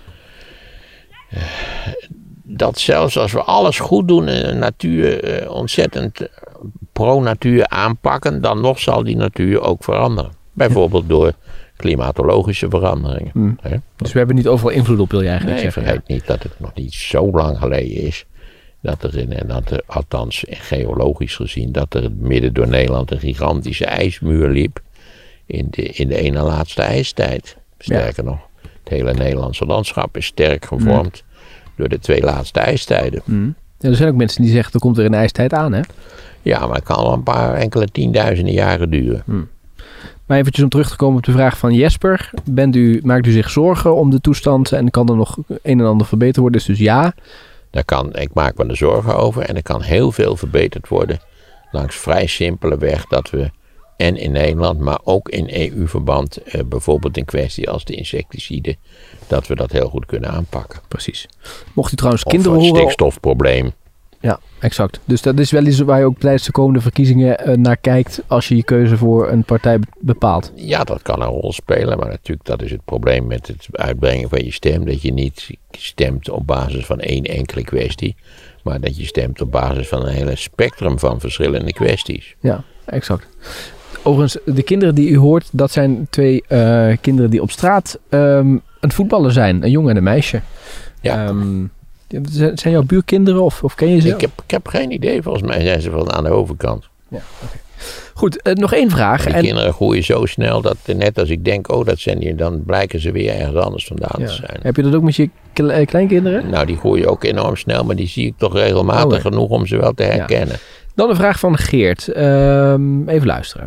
dat zelfs als we alles goed doen en de natuur uh, ontzettend uh, pro-natuur aanpakken, dan nog zal die natuur ook veranderen. Bijvoorbeeld door klimatologische veranderingen. Hmm. Hè? Dus we hebben niet overal invloed op, wil je eigenlijk Nee, zeggen? vergeet niet dat het nog niet zo lang geleden is. Dat er, in, dat er, althans geologisch gezien, dat er midden door Nederland een gigantische ijsmuur liep. In de, in de ene laatste ijstijd. Sterker ja. nog, het hele Nederlandse landschap is sterk gevormd mm. door de twee laatste ijstijden. Mm. Ja, er zijn ook mensen die zeggen, er komt weer een ijstijd aan, hè? Ja, maar het kan wel een paar enkele tienduizenden jaren duren. Mm. Maar eventjes om terug te komen op de vraag van Jesper. Bent u, maakt u zich zorgen om de toestand en kan er nog een en ander verbeterd worden? Dus, dus ja. Daar kan, ik maak me er zorgen over en er kan heel veel verbeterd worden. Langs vrij simpele weg dat we en in Nederland, maar ook in E U-verband, eh, bijvoorbeeld een kwestie als de insecticiden, dat we dat heel goed kunnen aanpakken. Precies. Mocht u trouwens of kinderen een horen... stikstofprobleem. Ja, exact. Dus dat is wel iets waar je ook tijdens de komende verkiezingen uh, naar kijkt als je je keuze voor een partij bepaalt. Ja, dat kan een rol spelen, maar natuurlijk dat is het probleem met het uitbrengen van je stem. Dat je niet stemt op basis van één enkele kwestie, maar dat je stemt op basis van een hele spectrum van verschillende kwesties. Ja, exact. Overigens, de kinderen die u hoort, dat zijn twee uh, kinderen die op straat um, aan het voetballen zijn. Een jongen en een meisje. Ja. Um, zijn jouw buurkinderen of, of ken je ze? Ik heb, ik heb geen idee, volgens mij zijn ze van aan de overkant. Ja, okay. Goed, uh, nog één vraag. Die en... kinderen groeien zo snel dat net als ik denk, oh dat zijn die, dan blijken ze weer ergens anders vandaan ja. te zijn. Heb je dat ook met je kle- kleinkinderen? Nou, die groeien ook enorm snel, maar die zie ik toch regelmatig oh, genoeg om ze wel te herkennen. Ja. Dan een vraag van Geert. Uh, even luisteren.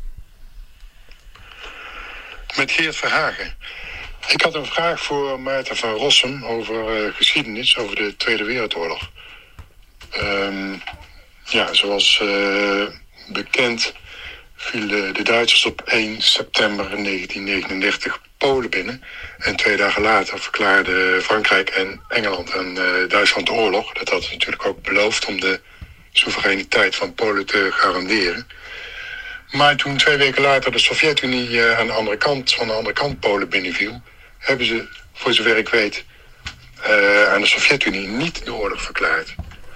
Met Geert Verhagen. Ik had een vraag voor Maarten van Rossum over uh, geschiedenis, over de Tweede Wereldoorlog. Um, ja, zoals uh, bekend vielen de Duitsers op één september negentien negenendertig Polen binnen. En twee dagen later verklaarden Frankrijk en Engeland en uh, Duitsland de oorlog. Dat had natuurlijk ook beloofd om de soevereiniteit van Polen te garanderen. Maar toen twee weken later de Sovjet-Unie uh, aan de andere kant, van de andere kant Polen binnenviel, hebben ze, voor zover ik weet, uh, aan de Sovjet-Unie niet de oorlog verklaard.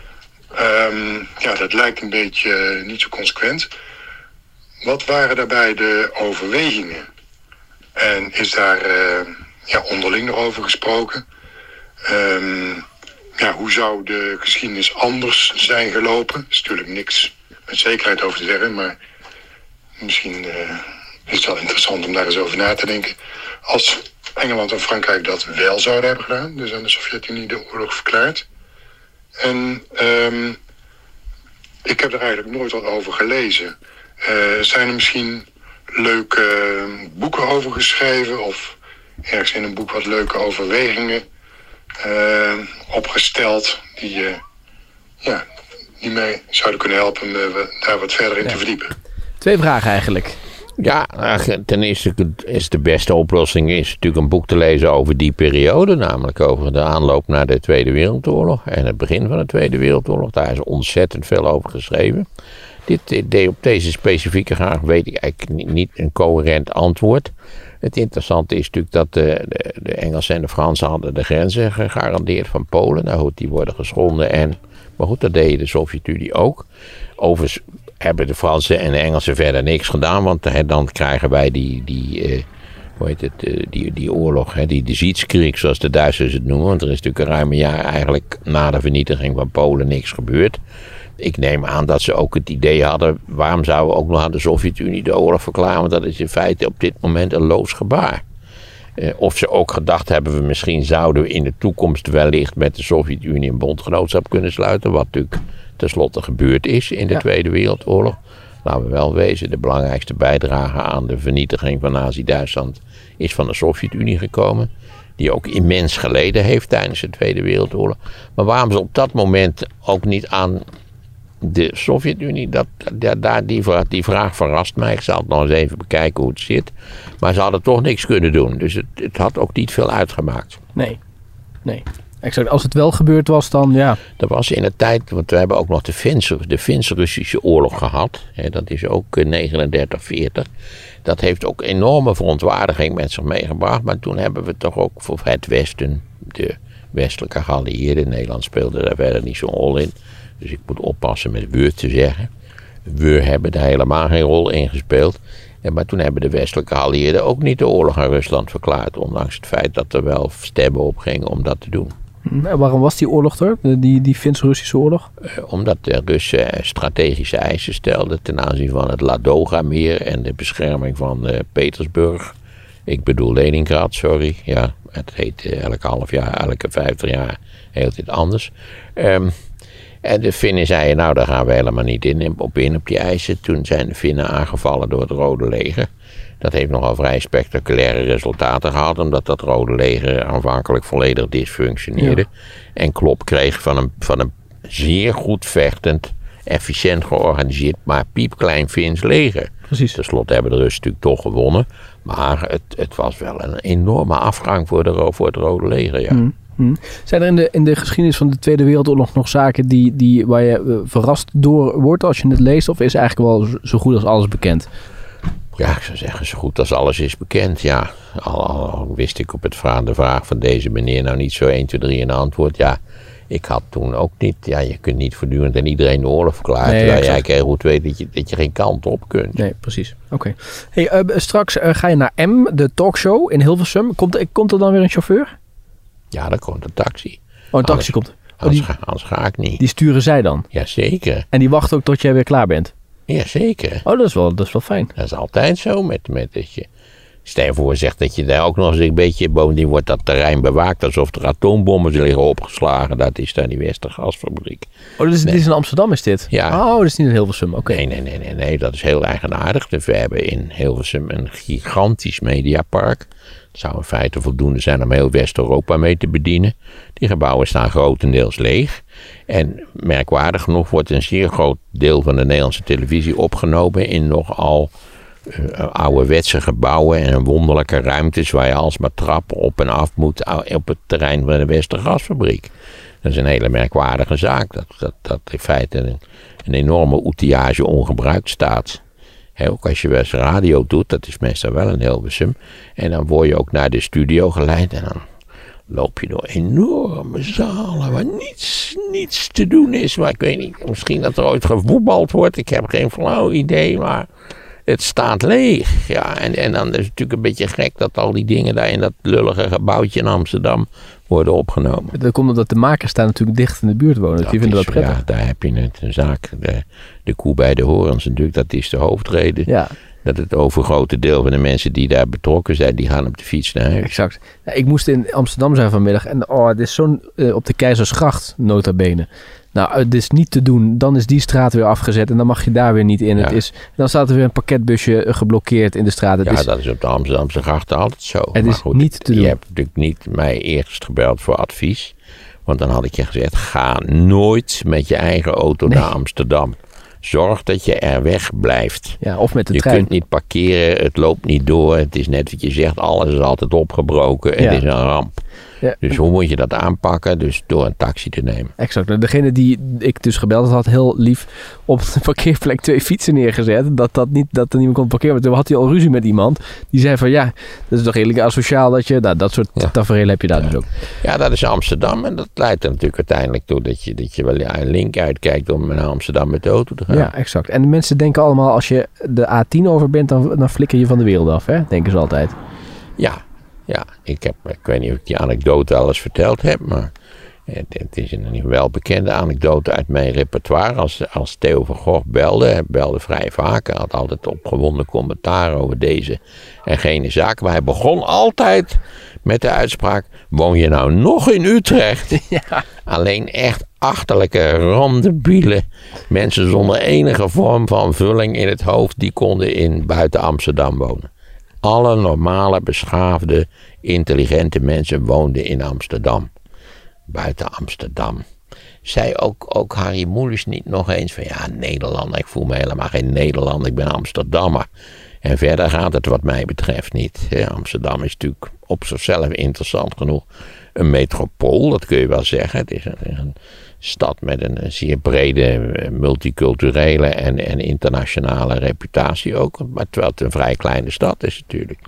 Um, ja, dat lijkt een beetje uh, niet zo consequent. Wat waren daarbij de overwegingen? En is daar uh, ja, onderling nog over gesproken? Um, ja, hoe zou de geschiedenis anders zijn gelopen? Er is natuurlijk niks met zekerheid over te zeggen, maar misschien uh, is het wel interessant om daar eens over na te denken. Als Engeland en Frankrijk dat wel zouden hebben gedaan, dus aan de Sovjet-Unie de oorlog verklaard. En um, ik heb er eigenlijk nooit wat over gelezen. Uh, zijn er misschien leuke uh, boeken over geschreven of ergens in een boek wat leuke overwegingen uh, opgesteld die, uh, ja, die mij zouden kunnen helpen me uh, daar wat verder in ja. te verdiepen? Twee vragen eigenlijk. Ja, ten eerste is de beste oplossing is natuurlijk een boek te lezen over die periode. Namelijk over de aanloop naar de Tweede Wereldoorlog en het begin van de Tweede Wereldoorlog. Daar is ontzettend veel over geschreven. Dit, dit, op deze specifieke vraag weet ik eigenlijk niet een coherent antwoord. Het interessante is natuurlijk dat de, de, de Engelsen en de Fransen hadden de grenzen gegarandeerd van Polen. Nou goed, die worden geschonden. En, maar goed, dat deed de Sovjet-Unie ook. Overigens hebben de Fransen en de Engelsen verder niks gedaan. Want he, dan krijgen wij die, die, uh, hoe heet het, uh, die, die oorlog, he, die de Sietskrieg zoals de Duitsers het noemen. Want er is natuurlijk een ruim een jaar eigenlijk na de vernietiging van Polen niks gebeurd. Ik neem aan dat ze ook het idee hadden, waarom zouden we ook nog aan de Sovjet-Unie de oorlog verklaren? Want dat is in feite op dit moment een loos gebaar. Uh, of ze ook gedacht hebben, we misschien zouden we in de toekomst wellicht met de Sovjet-Unie een bondgenootschap kunnen sluiten. Wat natuurlijk tenslotte gebeurd is in de ja. Tweede Wereldoorlog. Laten we wel wezen, de belangrijkste bijdrage aan de vernietiging van Nazi-Duitsland is van de Sovjet-Unie gekomen. Die ook immens geleden heeft tijdens de Tweede Wereldoorlog. Maar waarom ze op dat moment ook niet aan de Sovjet-Unie, dat, dat, dat, die, vraag, die vraag verrast mij. Ik zal het nog eens even bekijken hoe het zit. Maar ze hadden toch niks kunnen doen. Dus het, het had ook niet veel uitgemaakt. Nee, nee. Exact. Als het wel gebeurd was, dan ja. Dat was in de tijd, want we hebben ook nog de Finse, de Fins-Russische oorlog gehad. Hè, dat is ook negenendertig veertig. Dat heeft ook enorme verontwaardiging met zich meegebracht. Maar toen hebben we toch ook voor het Westen, de westelijke geallieerden. Nederland speelde daar verder niet zo'n rol in. Dus ik moet oppassen met we te zeggen. We hebben daar helemaal geen rol in gespeeld. En maar toen hebben de westelijke geallieerden ook niet de oorlog aan Rusland verklaard. Ondanks het feit dat er wel stemmen op gingen om dat te doen. En waarom was die oorlog er? Die, die Fins-Russische oorlog? Uh, omdat de Russen strategische eisen stelden ten aanzien van het Ladoga-meer en de bescherming van uh, Petersburg. Ik bedoel Leningrad, sorry. Ja, het heet uh, elke half jaar, elke vijftig jaar heet het anders. Um, en de Finnen zeiden, nou daar gaan we helemaal niet in, op in op die eisen. Toen zijn de Finnen aangevallen door het Rode Leger. Dat heeft nogal vrij spectaculaire resultaten gehad, omdat dat Rode Leger aanvankelijk volledig dysfunctioneerde. Ja. En klop kreeg van een, van een zeer goed vechtend, efficiënt georganiseerd, maar piepklein Fins leger. Precies. Ten slotte hebben de Russen natuurlijk toch gewonnen, maar het, het was wel een enorme afgang voor, de, voor het Rode Leger, ja. Mm. Hmm. Zijn er in de, in de geschiedenis van de Tweede Wereldoorlog nog zaken die, die, waar je uh, verrast door wordt als je het leest? Of is eigenlijk wel zo, zo goed als alles bekend? Ja, ik zou zeggen, zo goed als alles is bekend, ja. Al, al wist ik op het vraag, de vraag van deze meneer nou niet zo één, twee, drie een antwoord. Ja, ik had toen ook niet, ja, je kunt niet voortdurend aan iedereen de oorlog verklaren. Nee, terwijl jij heel goed weet dat je, dat je geen kant op kunt. Nee, precies. Oké. Okay. Hey, uh, straks uh, ga je naar M, de talkshow in Hilversum. Komt, komt er dan weer een chauffeur? Ja, dan komt een taxi. Oh, een taxi anders, komt. Oh, anders, die, ga, anders ga ik niet. Die sturen zij dan? Jazeker. En die wachten ook tot jij weer klaar bent? Jazeker. Oh, dat is wel, dat is wel fijn. Dat is altijd zo. Met, met dat je, stel je voor zegt dat je daar ook nog eens een beetje, bovendien wordt dat terrein bewaakt alsof er atoombommen liggen opgeslagen. Dat is daar die Westergasfabriek. Oh, dus nee. Dit is in Amsterdam is dit? Ja. Oh, dat is niet in Hilversum. Oké. Okay. Nee, nee, nee, nee, nee, dat is heel eigenaardig. Dus we hebben in Hilversum een gigantisch mediapark. Het zou in feite voldoende zijn om heel West-Europa mee te bedienen. Die gebouwen staan grotendeels leeg. En merkwaardig genoeg wordt een zeer groot deel van de Nederlandse televisie opgenomen in nogal uh, ouderwetse gebouwen en wonderlijke ruimtes waar je alsmaar trappen op en af moet op het terrein van de Westergasfabriek. Dat is een hele merkwaardige zaak. Dat, dat, dat in feite een, een enorme outillage ongebruikt staat. He, ook als je wel eens radio doet, dat is meestal wel in Hilversum. En dan word je ook naar de studio geleid en dan loop je door enorme zalen waar niets, niets te doen is. Maar ik weet niet, misschien dat er ooit gevoetbald wordt. Ik heb geen flauw idee, maar het staat leeg. Ja, en, en dan is het natuurlijk een beetje gek dat al die dingen daar in dat lullige gebouwtje in Amsterdam worden opgenomen. Dat komt omdat de makers daar natuurlijk dicht in de buurt wonen. Dus die vinden dat prettig. Ja, daar heb je het, een zaak. De, de koe bij de horens natuurlijk, dat is de hoofdreden. Ja. Dat het overgrote deel van de mensen die daar betrokken zijn, die gaan op de fiets naar huis. Exact. Ja, ik moest in Amsterdam zijn vanmiddag en oh, het is zo'n uh, op de Keizersgracht nota bene. Nou, het is niet te doen. Dan is die straat weer afgezet en dan mag je daar weer niet in. Ja. Het is, dan staat er weer een pakketbusje geblokkeerd in de straat. Het ja, is, dat is op de Amsterdamse grachten altijd zo. Het maar is goed, niet te je doen. Je hebt natuurlijk niet mij eerst gebeld voor advies. Want dan had ik je gezegd, ga nooit met je eigen auto nee. naar Amsterdam. Zorg dat je er weg blijft. Ja, of met de je trein. Je kunt niet parkeren, het loopt niet door. Het is net wat je zegt, alles is altijd opgebroken. Ja. Het is een ramp. Ja. Dus hoe moet je dat aanpakken? Dus door een taxi te nemen. Exact. Degene die ik dus gebeld had, heel lief op de parkeerplek twee fietsen neergezet. Dat, dat, niet, dat er niemand kon parkeren. Toen had hij al ruzie met iemand. Die zei van ja, dat is toch redelijk asociaal dat je... Nou, dat soort ja. tafereel heb je daar ja. dus ook. Ja, dat is Amsterdam. En dat leidt er natuurlijk uiteindelijk toe dat je, dat je wel een link uitkijkt om naar Amsterdam met de auto te gaan. Ja, exact. En de mensen denken allemaal als je de A tien over bent, dan, dan flikker je van de wereld af. Hè? Denken ze altijd. Ja. Ja, ik, heb, ik weet niet of ik die anekdote al eens verteld heb, maar het, het is een welbekende anekdote uit mijn repertoire. Als, als Theo van Gogh belde, hij belde vrij vaak, hij had altijd opgewonden commentaar over deze en gene zaak. Maar hij begon altijd met de uitspraak, woon je nou nog in Utrecht? Ja. Alleen echt achterlijke, randebiele mensen zonder enige vorm van vulling in het hoofd, die konden in buiten Amsterdam wonen. Alle normale, beschaafde, intelligente mensen woonden in Amsterdam. Buiten Amsterdam. Zei ook, ook Harry Moelis niet nog eens van ja, Nederlander, ik voel me helemaal geen Nederlander, ik ben Amsterdammer. En verder gaat het wat mij betreft niet. Amsterdam is natuurlijk op zichzelf interessant genoeg een metropool, dat kun je wel zeggen. Het is een, een stad met een zeer brede multiculturele en, en internationale reputatie ook. Maar terwijl het een vrij kleine stad is natuurlijk.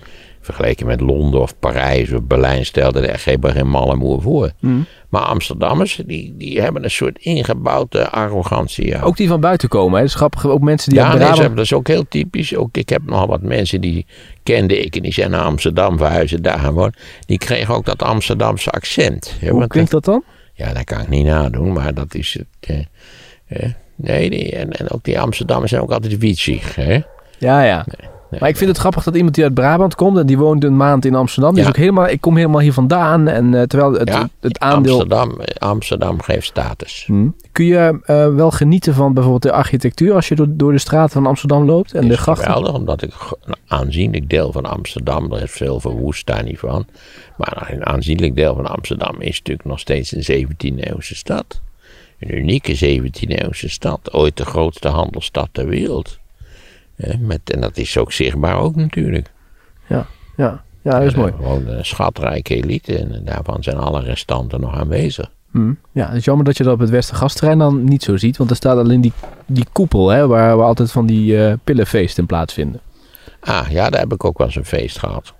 Vergeleken met Londen of Parijs of Berlijn stelde er geen, geen malle moer voor. Mm. Maar Amsterdammers, die, die hebben een soort ingebouwde arrogantie. Ja. Ook die van buiten komen, hè? Dat is grappig. Ook mensen die ja, uit nee, Brabant... ze- dat is ook heel typisch. Ook, ik heb nogal wat mensen die kende ik en die zijn naar Amsterdam verhuizen, daar gaan wonen. Die kregen ook dat Amsterdamse accent. Hè, Hoe want klinkt dat dan? Ja, dat kan ik niet nadoen, maar dat is het. Eh, eh, nee, die, en, en ook die Amsterdammers zijn ook altijd wietsig. Hè? Ja, ja. Nee, Maar ik vind het grappig dat iemand die uit Brabant komt en die woont een maand in Amsterdam. Die Ja. is ook helemaal, ik kom helemaal hier vandaan. En uh, terwijl het, ja, het, het aandeel... Amsterdam, Amsterdam geeft status. Hm. Kun je uh, wel genieten van bijvoorbeeld de architectuur als je door, door de straten van Amsterdam loopt en Het de is grachten? geweldig, omdat ik een aanzienlijk deel van Amsterdam, er is veel verwoest daar niet van, maar een aanzienlijk deel van Amsterdam is natuurlijk nog steeds een zeventiende-eeuwse stad. Een unieke zeventiende-eeuwse stad, ooit de grootste handelsstad ter wereld. Eh, met, en dat is ook zichtbaar ook natuurlijk. Ja, ja. ja, dat is mooi. Gewoon een schatrijke elite en daarvan zijn alle restanten nog aanwezig. Hm. Ja, het is jammer dat je dat op het Westergasterrein dan niet zo ziet. Want er staat alleen die, die koepel, hè, waar, waar altijd van die uh, pillenfeesten plaatsvinden. Ah, ja, daar heb ik ook wel eens een feest gehad.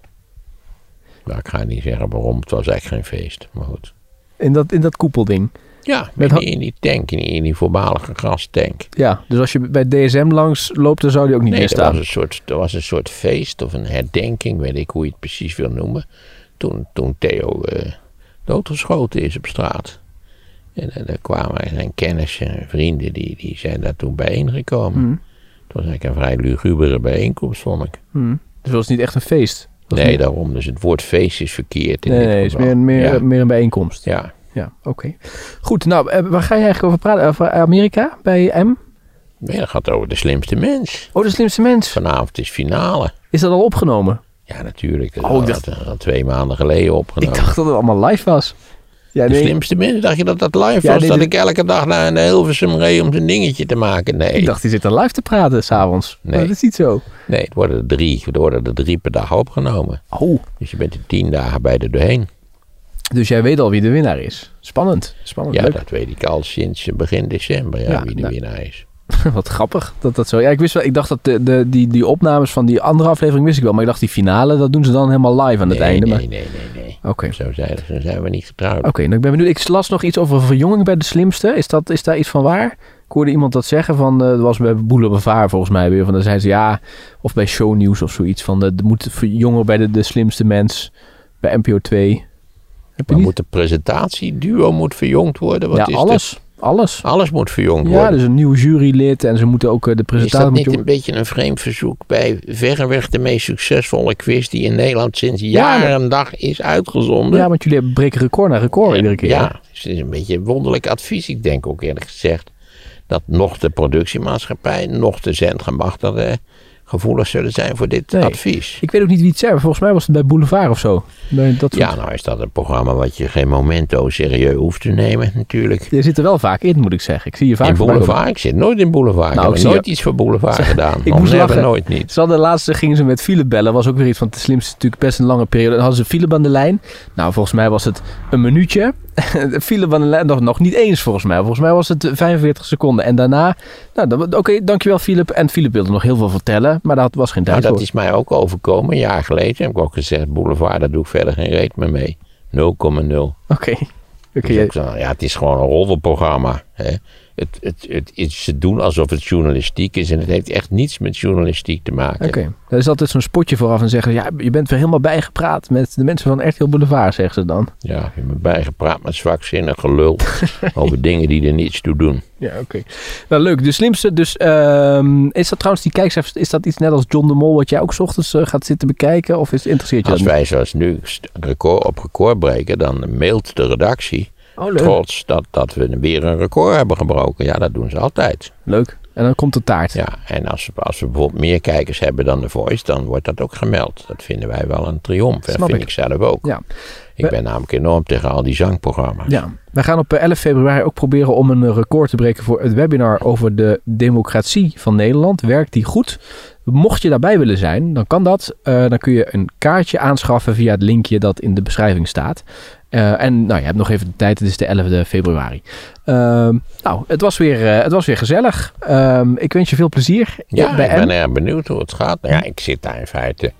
Maar ik ga niet zeggen waarom, het was echt geen feest, maar goed. In dat, in dat koepelding. Ja, Met in, ha- die, in die tank, in die, in die voormalige gastank. Ja, dus als je bij D S M langs loopt, dan zou die ook niet Nee, meer er staan. was, een soort, er was een soort feest of een herdenking, weet ik hoe je het precies wil noemen. Toen, toen Theo uh, doodgeschoten is op straat. En uh, er kwamen zijn kennissen en vrienden, die, die zijn daar toen bijeengekomen. Hm. Het was eigenlijk een vrij lugubere bijeenkomst, vond ik. Hm. Dus het was niet echt een feest. Dat is Nee, niet- daarom. Dus het woord feest is verkeerd in Nee, dit nee, het is geval. meer, meer, Ja, meer een bijeenkomst. ja. Ja, oké. Goed, nou, eh, waar ga je eigenlijk over praten? Over Amerika bij M? Nee, dat gaat over de slimste mens. Oh, de slimste mens. Vanavond is finale. Is dat al opgenomen? Ja, natuurlijk. Dat Oh, is ik al, dacht- al twee maanden geleden opgenomen. Ik dacht dat het allemaal live was. Ja, De nee. slimste mens, dacht je dat dat live Ja, was? nee, dat de- ik elke dag naar een Hilversum reed om zijn dingetje te maken? Nee, Ik dacht, die zit er live te praten s'avonds. Nee. Maar dat is niet zo. nee, het worden er drie. Er worden er drie per dag opgenomen. Oh, Dus je bent er tien dagen bij de doorheen. dus jij weet al wie de winnaar is. Spannend. Spannend. Ja, Leuk. dat weet ik al sinds begin december, ja, Ja, wie de nou. winnaar is. Wat grappig dat dat zo... Ja, ik wist wel, ik dacht dat de, de, die, die opnames van die andere aflevering wist ik wel. Maar ik dacht die finale, dat doen ze dan helemaal live aan het nee, einde. nee, maar... nee, nee, nee. Oké. Zo, zijn, zo zijn we niet getrouwd. Oké, nou ik ben benieuwd. Ik las nog iets over verjonging bij de slimste. Is, dat, is daar iets van waar? Ik hoorde iemand dat zeggen van... Uh, dat was bij Boulevard volgens mij weer. Van, dan zei ze ja... Of bij Shownieuws of zoiets. Van de, de moet verjongen bij de, de slimste mens. Bij N P O twee. Heb je Maar niet? moet de presentatieduo moet verjongd worden? Wat Ja, is alles. dit? Alles. Alles moet verjongd Ja, worden. dus een nieuw jurylid. En ze moeten ook uh, de Is presentatie... dat niet moet je- een beetje een vreemd verzoek bij verreweg de meest succesvolle quiz die in Nederland sinds Ja, jaren en dag is uitgezonden? Ja, want jullie hebben breken record na record iedere keer. Ja, dus het is een beetje een wonderlijk advies. Ik denk ook eerlijk gezegd dat nog de productiemaatschappij, nog de zendgemachtigden gevoelig zullen zijn voor dit Nee. advies. Ik weet ook niet wie het zei, maar volgens mij was het bij Boulevard of zo. Bij dat soort... Ja, nou is dat een programma wat je geen momento serieus hoeft te nemen natuurlijk. Je zit er wel vaak in, moet ik zeggen. Ik zie je vaak In voorbij komen. Boulevard? Ik zit nooit in Boulevard. Nou, ik ik heb zie nooit je- iets voor Boulevard gedaan. Ik Of moest never, lachen. nooit niet. Ze hadden de laatste gingen ze met Philip bellen. Was ook weer iets, want de slimste is natuurlijk best een lange periode. Dan hadden ze Philip aan de lijn. Nou, volgens mij was het een minuutje. Philip aan de lijn, nog, nog niet eens volgens mij. Volgens mij was het vijfenveertig seconden. En daarna, nou, dan- oké, dankjewel Philip. En Philip wilde nog heel veel vertellen, maar dat was geen tijd Nou, dat voor. is mij ook overkomen, een jaar geleden. Heb ik ook gezegd, Boulevard, daar doe ik verder geen reet meer mee. nul komma nul. Oké. Oké, Dus jij- ik zei, ja, het is gewoon een rollenprogramma. Hè. Het, het, het is ze doen alsof het journalistiek is en het heeft echt niets met journalistiek te maken. Oké, er is altijd zo'n spotje vooraf en zeggen... ja, je bent weer helemaal bijgepraat met de mensen van R T L Boulevard, zeggen ze dan. Ja, je hebt me bijgepraat met zwakzinnig gelul over dingen die er niets toe doen. Ja, oké. Nou, leuk. De slimste, dus... ehm, is dat trouwens die kijkcijfers... is dat iets net als John de Mol... wat jij ook 's ochtends eh, gaat zitten bekijken? Of is, interesseert je Als dat wij zoals nu st- record op record breken, dan mailt de redactie niet? Oh, leuk. trots dat, dat we weer een record hebben gebroken. Ja, dat doen ze altijd. Leuk. En dan komt de taart. Ja, en als we, als we bijvoorbeeld meer kijkers hebben dan The Voice, dan wordt dat ook gemeld. Dat vinden wij wel een triomf. En dat Snap vind ik. ik zelf ook. Ja. Ik ben namelijk enorm tegen al die zangprogramma's. Ja, wij gaan op eh, elf februari ook proberen om een eh, record te breken voor het webinar over de democratie van Nederland. Werkt die goed? Mocht je daarbij willen zijn, dan kan dat. Eh, dan kun je een kaartje aanschaffen via het linkje dat in de beschrijving staat. Eh, en nou, je hebt nog even de tijd, het is de elfde februari. Ehm, nou, het was weer, eh, het was weer gezellig. Ehm, ik wens je veel plezier Ja, bij ik ben M. erg benieuwd hoe het gaat. Nou ja, ik zit daar in feite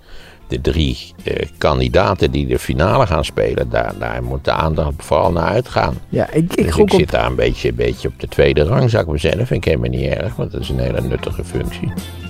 de drie uh, kandidaten die de finale gaan spelen, daar, daar moet de aandacht vooral naar uitgaan. Ja, ik, ik, dus ik zit daar een beetje, een beetje op de tweede rang, zou ik maar zeggen. Dat vind ik helemaal niet erg, want dat is een hele nuttige functie.